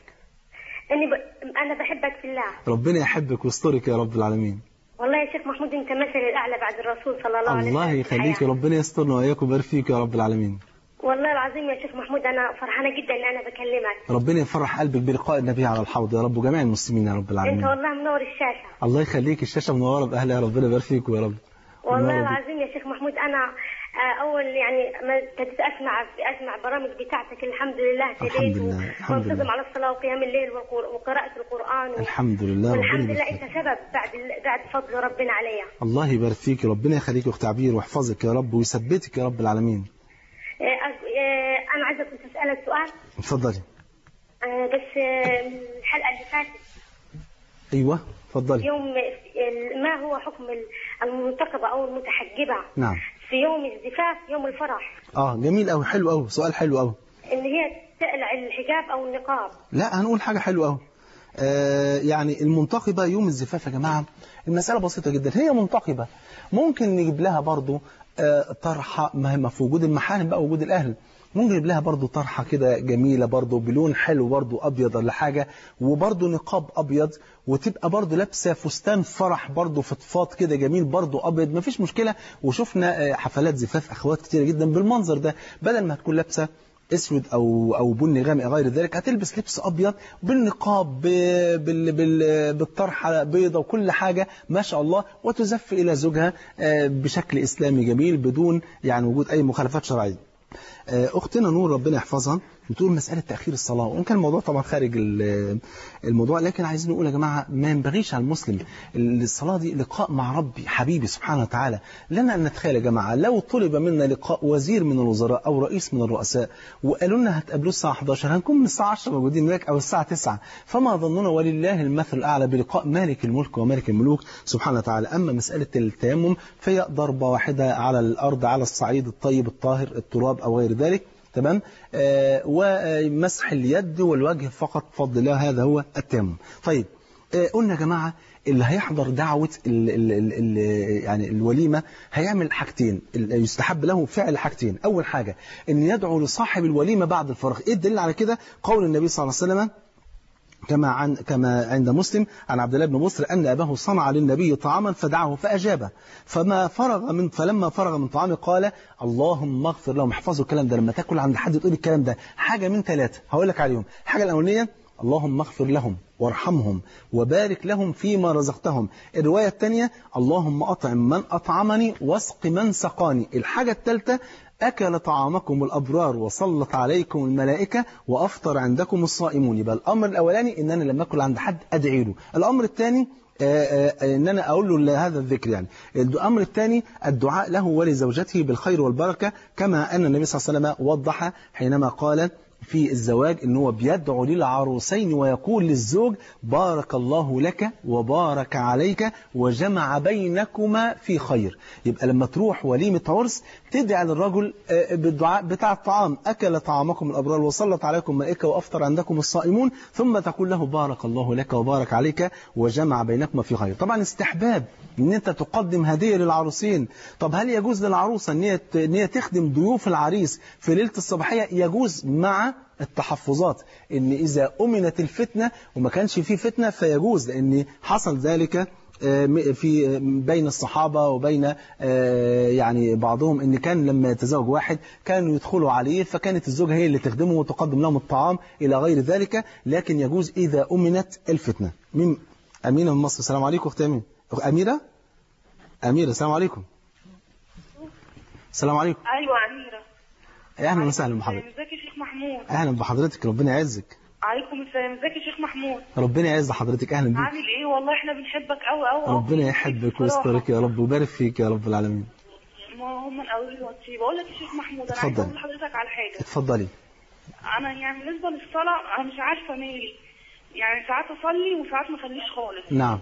[SPEAKER 5] أنا بحبك في الله.
[SPEAKER 1] ربنا يحبك ويسترك يا رب العالمين.
[SPEAKER 5] والله يا شيخ محمود أنت مثل الأعلى بعد الرسول صلى الله عليه وسلم. الله
[SPEAKER 1] يخليك، ربنا يسترنا وإياكم ويبارك فيك يا رب العالمين.
[SPEAKER 5] والله العظيم يا شيخ محمود أنا فرحانة جدا إن أنا بكلمك.
[SPEAKER 1] ربنا يفرح قلبك بلقاء النبي على الحوض يا رب وجميع المسلمين يا رب العالمين.
[SPEAKER 5] أنت والله منور الشاشة.
[SPEAKER 1] الله يخليك، الشاشة منورة بأهلها، ربنا يبارك فيك يا رب.
[SPEAKER 5] والله العظيم يا شيخ محمود أنا أول يعني ما ابتديت أسمع برامج بتاعتك الحمد لله
[SPEAKER 1] الحمد لله
[SPEAKER 5] وانتظم على الصلاة وقيام الليل وقراءة القرآن
[SPEAKER 1] الحمد لله.
[SPEAKER 5] والحمد لله أنت سبب بعد فضل ربنا عليا.
[SPEAKER 1] الله يبارك فيك، ربنا يخليك يا أخت عبير ويحفظك يا رب ويثبتك يا رب العالمين.
[SPEAKER 5] أنا عايزة كنت أسألك سؤال.
[SPEAKER 1] اتفضلي.
[SPEAKER 5] بس الحلقة اللي فاتت.
[SPEAKER 1] أيوة اتفضلي.
[SPEAKER 5] يوم ما هو حكم المنتقبة أو المتحجبة؟
[SPEAKER 1] نعم.
[SPEAKER 5] في يوم الزفاف يوم الفرح.
[SPEAKER 1] جميل أوي، حلو أوي، سؤال حلو أوي.
[SPEAKER 5] إن هي تقلع الحجاب أو النقاب.
[SPEAKER 1] لا هنقول حاجة حلوة أوي. يعني المنتقبة يوم الزفاف يا جماعة المسألة بسيطة جدا. هي منتقبة ممكن نجيب لها برضو طرحة، ما في وجود المحارم بقى وجود الأهل، ممكن نجيب لها برضو طرحة كده جميلة برضو بلون حلو برضو أبيض ولا حاجة، وبرضو نقاب أبيض، وتبقى برضو لابسة فستان فرح برضو فضفاض كده جميل برضو أبيض، مفيش مشكلة. وشفنا حفلات زفاف أخوات كتير جدا بالمنظر ده، بدل ما تكون لابسة اسود او بني غامق غير ذلك هتلبس لبس ابيض بالنقاب بالطرحه بيضه وكل حاجه ما شاء الله، وتزف الى زوجها بشكل اسلامي جميل بدون يعني وجود اي مخالفات شرعيه. اختنا نور ربنا يحفظها بتقول مسألة تأخير الصلاة، وإن كان الموضوع طبعا خارج الموضوع، لكن عايزين نقول يا جماعة ما ينبغيش على المسلم الصلاة دي لقاء مع ربي حبيبي سبحانه وتعالى. لنا أن نتخيل يا جماعة لو طلب منا لقاء وزير من الوزراء أو رئيس من الرؤساء وقالوا لنا هتقابلوه الساعة 11 هنكون من الساعة 10 موجودين هناك أو الساعة 9، فما ظننا ولله المثل الأعلى بلقاء مالك الملك ومالك الملوك سبحانه وتعالى. أما مسألة التيمم فهي ضربة واحدة على الأرض على الصعيد الطيب الطاهر التراب أو غير ذلك، تمام. ومسح اليد والوجه فقط بفضل الله، هذا هو التيمم. طيب قلنا يا جماعة اللي هيحضر دعوة يعني الوليمة هيعمل حاجتين، يستحب له فعل حاجتين. أول حاجة أن يدعو لصاحب الوليمة بعد الفراغ. إيه الدليل على كده؟ قول النبي صلى الله عليه وسلم كما عند مسلم عن عبد الله بن بصر أن أباه صنع للنبي طعاما فدعاه فأجابه، فلما فرغ من طعامه قال اللهم اغفر لهم. احفظوا الكلام ده، لما تاكل عند حد تقول الكلام ده. حاجة من 3 هقول لك عليهم. الحاجة الأولانية اللهم اغفر لهم وارحمهم وبارك لهم فيما رزقتهم. الرواية الثانية اللهم أطعم من أطعمني واسق من سقاني. الحاجة الثالثة أكل طعامكم الأبرار وصلت عليكم الملائكة وأفطر عندكم الصائمون. يبقى الأمر الأولاني إن أنا لما أكل عند حد أدعي له. الأمر الثاني إن أنا أقول له هذا الذكر. يعني الأمر الثاني الدعاء له ولزوجته بالخير والبركة، كما أن النبي صلى الله عليه وسلم وضح حينما قال في الزواج إن هو بيدعو للعروسين ويقول للزوج بارك الله لك وبارك عليك وجمع بينكما في خير. يبقى لما تروح وليمة عرس تدعي للرجل بالدعاء بتاع الطعام أكل طعامكم الأبرار وصلت عليكم ملائكة وأفطر عندكم الصائمون، ثم تقول له بارك الله لك وبارك عليك وجمع بينكما في خير. طبعا استحباب ان انت تقدم هدية للعروسين. طب هل يجوز للعروسة ان هي تخدم ضيوف العريس في ليلة الصباحية؟ يجوز مع التحفظات، ان اذا امنت الفتنة وما كانش فيه فتنة فيجوز، لان حصل ذلك في بين الصحابة وبين يعني بعضهم، ان كان لما يتزوج واحد كانوا يدخلوا عليه فكانت الزوجة هي اللي تخدمه وتقدم لهم الطعام الى غير ذلك، لكن يجوز اذا امنت الفتنة. من أمينة من مصر. السلام عليكم أختي أمينة. أميرة السلام عليكم. السلام عليكم.
[SPEAKER 8] أيوة أميرة.
[SPEAKER 1] أهلا وسهلا بحضرتك.
[SPEAKER 8] ازيك يا شيخ محمود؟
[SPEAKER 1] أهلا بحضرتك، ربنا يعزك.
[SPEAKER 8] عليكم السلام. ازيك يا شيخ محمود؟
[SPEAKER 1] ربنا يعز حضرتك. أهلا بيك.
[SPEAKER 8] عامل إيه؟ والله إحنا بنحبك أوي أوي.
[SPEAKER 1] ربنا يحبك ويسترك يا رب ويبارك فيك يا رب العالمين.
[SPEAKER 8] ما هم من أول وقتي. بقول لك يا شيخ محمود أنا عايز أقول لحضرتك على حاجة.
[SPEAKER 1] اتفضلي.
[SPEAKER 8] أنا يعني بالنسبة للصلاة أنا مش عارفة مالي، يعني ساعات أصلي وساعات ما أصليش خالص.
[SPEAKER 1] نعم.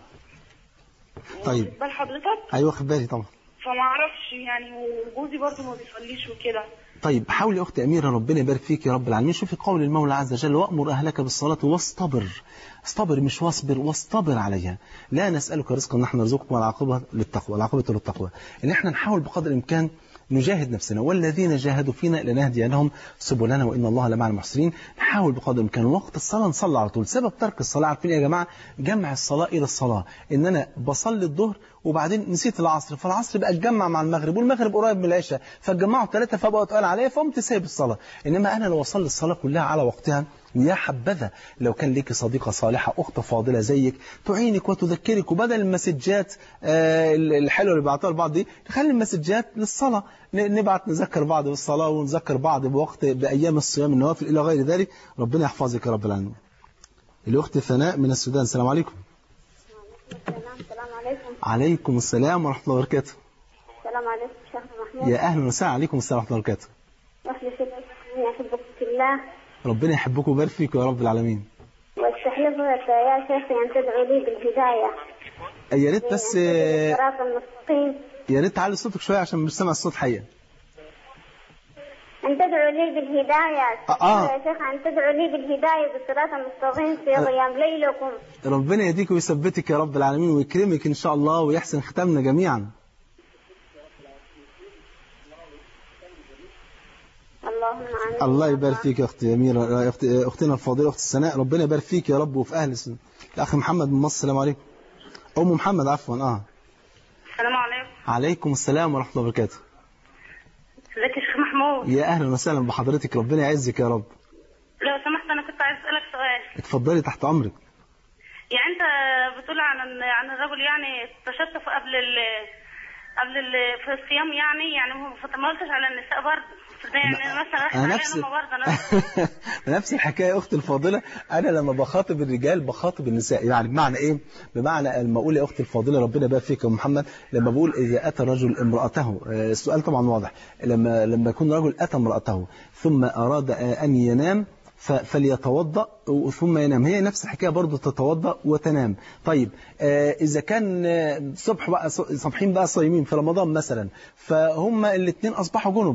[SPEAKER 1] طيب.
[SPEAKER 8] بال حضرتك؟
[SPEAKER 1] أيوة خد بالي طبعا.
[SPEAKER 8] فما أعرفش يعني، وجوزي برضه ما بيصليش وكده.
[SPEAKER 1] طيب حاولي يا أختي أميرة، ربنا يبارك فيك يا رب العالمين. شوفي قول المولى عز وجل وأمر أهلك بالصلاة واصطبر. اصطبر مش واصبر، واصطبر عليها. لا نسألك رزقا نحن نرزقكم والعاقبة للتقوى. العاقبة للتقوى إن احنا نحاول بقدر الإمكان نجاهد نفسنا، والذين جاهدوا فينا لنهدينهم سبلنا وإن الله لمع المحسنين. نحاول بقدر الإمكان وقت الصلاة نصلي على طول. سبب ترك الصلاة عارفين يا جماعة؟ جمع الصلاة إلى الصلاة. إن أنا بصلي الظهر وبعدين نسيت العصر، فالعصر بقى اتجمع مع المغرب والمغرب قريب من العشاء، فاتجمعوا 3 فبقوا تقال عليا فقمت سايب الصلاة. إنما أنا لو أصلي الصلاة كلها على وقتها، ويا حبذا لو كان ليك صديقة صالحة أخت فاضلة زيك تعينك وتذكرك، وبدل المسجات الحلوة اللي بعتها لبعض دي نخلي المسجات للصلاة، نبعت نذكر بعض بالصلاة ونذكر بعض بأيام الصيام النوافل إلى غير ذلك. ربنا يحفظك يا رب العالمين. الأخت ثناء من السودان. السلام عليكم.
[SPEAKER 6] السلام عليكم.
[SPEAKER 1] عليكم السلام ورحمة الله وبركاته.
[SPEAKER 6] السلام عليكم شيخ محمود.
[SPEAKER 1] يا أهلا وسهلا. عليكم السلام ورحمة الله وبركاته.
[SPEAKER 6] يحبك في الله.
[SPEAKER 1] ربنا يحبك ويبارك فيك يا رب العالمين.
[SPEAKER 6] واستحلف يا شيخ أن تدعو لي بالهداية.
[SPEAKER 1] يا ريت بس
[SPEAKER 6] الصراط المستقيم.
[SPEAKER 1] يا ريت تعلي صوتك شوية عشان مش سامع الصوت حقيقة.
[SPEAKER 6] أن تدعو لي بالهداية. يا شيخ أن تدعو لي بالهداية بالصراط المستقيم في قيام ليلكم.
[SPEAKER 1] ربنا يهديك ويثبتك يا رب العالمين ويكرمك إن شاء الله ويحسن ختامنا جميعا. الله يبارك فيك يا أختي أميرة، أختنا الفاضلة أخت السناء. ربنا يبارك فيك يا رب وفي أهل الأخ محمد من مصر. السلام عليكم. أم محمد عفوا.
[SPEAKER 8] السلام عليكم.
[SPEAKER 1] عليكم السلام ورحمة الله وبركاته.
[SPEAKER 8] ازيك يا شيخ محمود؟
[SPEAKER 1] يا أهلا وسهلا بحضرتك، ربنا يعزك يا رب.
[SPEAKER 8] لو سمحت أنا كنت عايز أسألك سؤال.
[SPEAKER 1] اتفضلي تحت أمرك.
[SPEAKER 8] يعني أنت بتقول عن الرجل يعني تشتف قبل في الصيام يعني ما قلتش على النساء برضه. يعني مثلا
[SPEAKER 1] نفس الحكاية أختي الفاضلة. أنا لما بخاطب الرجال بخاطب النساء. يعني بمعنى إيه؟ بمعنى لما أقول يا أختي الفاضلة ربنا يبارك فيك يا محمد، لما بقول إذا أتى الرجل امرأته، السؤال طبعا واضح، لما يكون رجل أتى امرأته ثم أراد أن ينام فليتوضأ ثم ينام، هي نفس الحكاية برضو تتوضأ وتنام. طيب إذا كان صبحين بقى صايمين في رمضان مثلا، فهم الاثنين أصبحوا جنب،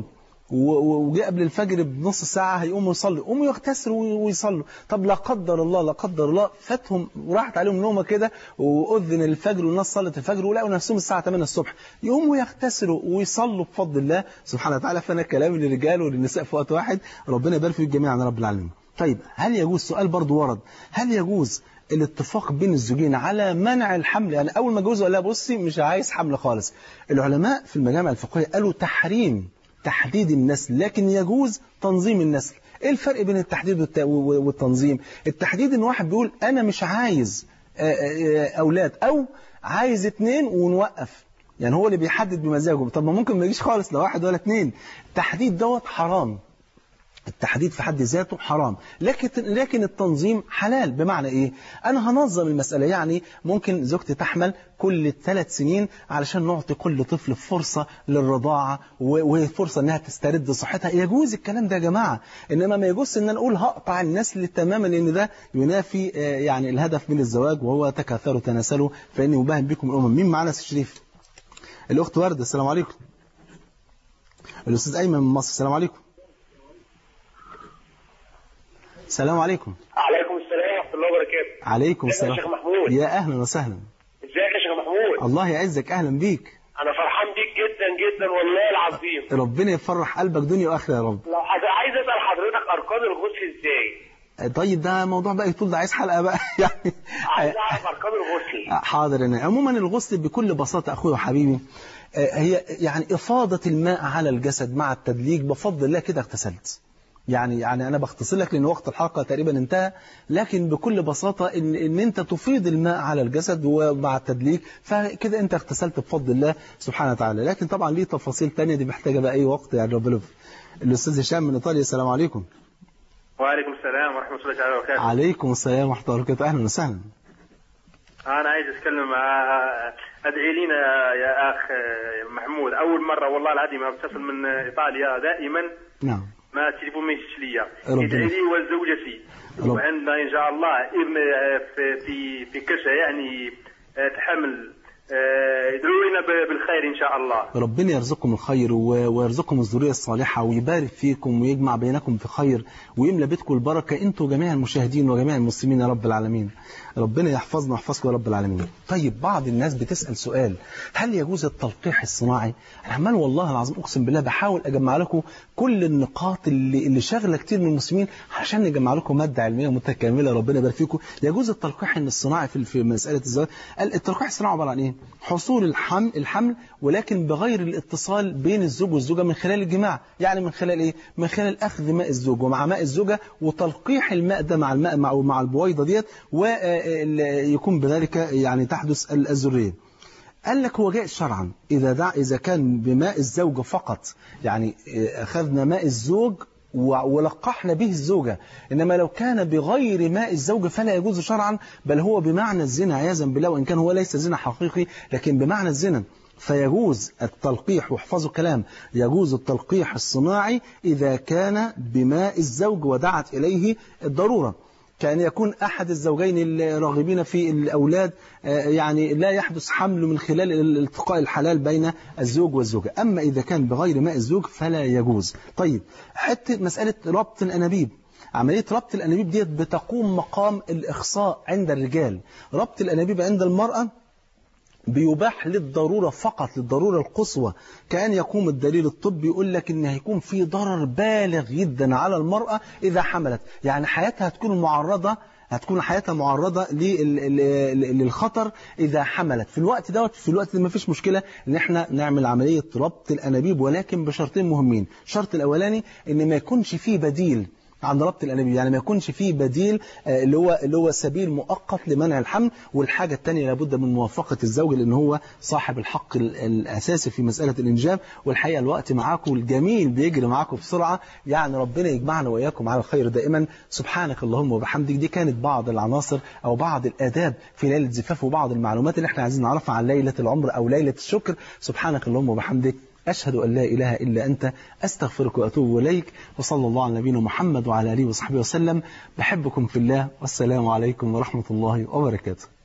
[SPEAKER 1] وجاء قبل الفجر بنص ساعة هيقوموا يصلوا، قوموا يغتسلوا ويصلوا. طب لا قدر الله فاتهم وراحت عليهم نومة كده وأذن الفجر والناس صلت الفجر ولقوا نفسهم الساعة 8 الصبح، يقوموا يغتسلوا ويصلوا بفضل الله سبحانه وتعالى. فأنا كلامي للرجال وللنساء في وقت واحد، ربنا يبارك فيكم جميعا يا رب العالمين. طيب هل يجوز، سؤال برضو ورد، هل يجوز الاتفاق بين الزوجين على منع الحمل؟ يعني أول ما جوزوا قال لها بصي مش عايز حمل خالص. العلماء في المجامع الفقهية قالوا تحريم تحديد النسل، لكن يجوز تنظيم النسل. ايه الفرق بين التحديد والتنظيم؟ التحديد ان واحد بيقول انا مش عايز اولاد او عايز 2 ونوقف، يعني هو اللي بيحدد بمزاجه. طب ما ممكن ما يجيش خالص لا 1 ولا 2. التحديد دوت حرام، التحديد في حد ذاته حرام، لكن التنظيم حلال. بمعنى ايه؟ انا هنظم المسألة، يعني ممكن زوجتي تحمل كل 3 سنين علشان نعطي كل طفل فرصة للرضاعة وهي فرصة انها تسترد صحتها. يجوز الكلام ده يا جماعة، انما ما يجوز ان انا اقول هقطع النسل تماما، لان ده ينافي يعني الهدف من الزواج، وهو تكاثروا تناسلوا فاني مباهم بكم الامم. مين معانا يا شريف؟ الاخت وردة. السلام عليكم. الاستاذ ايمن من مصر. السلام عليكم. السلام عليكم.
[SPEAKER 9] عليكم السلام ورحمة الله وبركاته.
[SPEAKER 1] عليكم السلام.
[SPEAKER 9] يا شيخ محمود.
[SPEAKER 1] يا أهلا وسهلا.
[SPEAKER 9] ازيك يا شيخ محمود؟
[SPEAKER 1] الله يعزك، أهلا بيك.
[SPEAKER 9] أنا فرحان بيك جدا جدا والله العظيم.
[SPEAKER 1] ربنا يفرح قلبك دنيا وآخرة يا رب.
[SPEAKER 9] لو عايز أسأل حضرتك أركان الغسل إزاي؟
[SPEAKER 1] طيب ده موضوع بقى يطول، ده عايز حلقة بقى يعني.
[SPEAKER 9] عايز أعرف أركان الغسل.
[SPEAKER 1] حاضر. أنا عموما الغسل بكل بساطة أخوي وحبيبي هي يعني إفاضة الماء على الجسد مع التدليك، بفضل الله كده اغتسلت. يعني أنا بختصر لك لأن وقت الحلقة تقريبا انتهى، لكن بكل بساطة إن أنت تفيض الماء على الجسد ومع التدليك، فكده أنت اغتسلت بفضل الله سبحانه وتعالى. لكن طبعا ليه تفاصيل تانية دي محتاجة بقى أي وقت يعني. ربنا. الأستاذ هشام من إيطاليا. السلام عليكم.
[SPEAKER 10] وعليكم السلام ورحمة الله تعالى وبركاته.
[SPEAKER 1] عليكم السلام ورحمة الله وبركاته. أهلا وسهلا.
[SPEAKER 10] أنا عايز أتكلم أدعي لنا يا أخ محمود. أول مرة والله العظيم أتصل من إيطاليا دائما.
[SPEAKER 1] نعم.
[SPEAKER 10] ما التليفون ما يجيش ليا. ادعي لي وزوجتي، وعندنا إن شاء الله ابن في كرشة يعني تحمل. ادعوا لنا بالخير إن شاء الله.
[SPEAKER 1] ربنا يرزقكم الخير ويرزقكم الذرية الصالحة ويبارك فيكم ويجمع بينكم في خير ويملى بيتكم البركة انتوا جميع المشاهدين وجميع المسلمين يا رب العالمين. ربنا يحفظنا ويحفظكم يا رب العالمين. طيب بعض الناس بتسأل سؤال، هل يجوز التلقيح الصناعي؟ أنا عمال والله العظيم أقسم بالله بحاول أجمع لكم كل النقاط اللي شاغلة كتير من المسلمين عشان نجمع لكم مادة علمية متكاملة. ربنا يبارك فيكم. يجوز التلقيح الصناعي في مسألة الزواج؟ التلقيح الصناعي عبارة عن إيه؟ حصول الحمل ولكن بغير الاتصال بين الزوج والزوجة من خلال الجماع. يعني من خلال إيه؟ من خلال أخذ ماء الزوج ومع ماء الزوجة وتلقيح الماء ده مع الماء مع البويضة ديت، ويكون بذلك يعني تحدث الذرية. قال لك هو جائز شرعا إذا كان بماء الزوجة فقط، يعني أخذنا ماء الزوج ولقحنا به الزوجة. إنما لو كان بغير ماء الزوجة فلا يجوز شرعا، بل هو بمعنى الزنا عياذا بالله، وإن كان هو ليس زنا حقيقي لكن بمعنى الزنا. فيجوز التلقيح، واحفظوا الكلام، يجوز التلقيح الصناعي إذا كان بماء الزوج ودعت إليه الضرورة، كأن يكون أحد الزوجين الراغبين في الأولاد يعني لا يحدث حمل من خلال الالتقاء الحلال بين الزوج والزوجة. أما إذا كان بغير ماء الزوج فلا يجوز. طيب حتى مسألة ربط الأنابيب، عملية ربط الأنابيب ديت بتقوم مقام الإخصاء عند الرجال. ربط الأنابيب عند المرأة بيباح للضرورة فقط، للضرورة القصوى. كأن يقوم الدليل الطبي يقول لك إن هيكون في ضرر بالغ جدا على المرأة إذا حملت، يعني حياتها هتكون حياتها معرضة للخطر إذا حملت. في الوقت ده ما فيش مشكلة إن احنا نعمل عملية ربط الأنابيب، ولكن بشرطين مهمين. الشرط الأولاني إن ما يكونش فيه بديل عن ربط الأنابيب، يعني ما يكونش فيه بديل اللي هو سبيل مؤقت لمنع الحمل. والحاجة الثانية لابد من موافقة الزوج لأن هو صاحب الحق الأساسي في مسألة الإنجاب. والحقيقة الوقت معاكم الجميل بيجري معاكم بسرعة، يعني ربنا يجمعنا وإياكم على الخير دائما. سبحانك اللهم وبحمدك. دي كانت بعض العناصر أو بعض الآداب في ليلة زفاف وبعض المعلومات اللي احنا عايزين نعرفها عن ليلة العمر أو ليلة الشكر. سبحانك اللهم وبحمدك، أشهد أن لا إله إلا أنت، أستغفرك وأتوب إليك. وصلى الله على نبينا محمد وعلى آله وصحبه وسلم. بحبكم في الله، والسلام عليكم ورحمة الله وبركاته.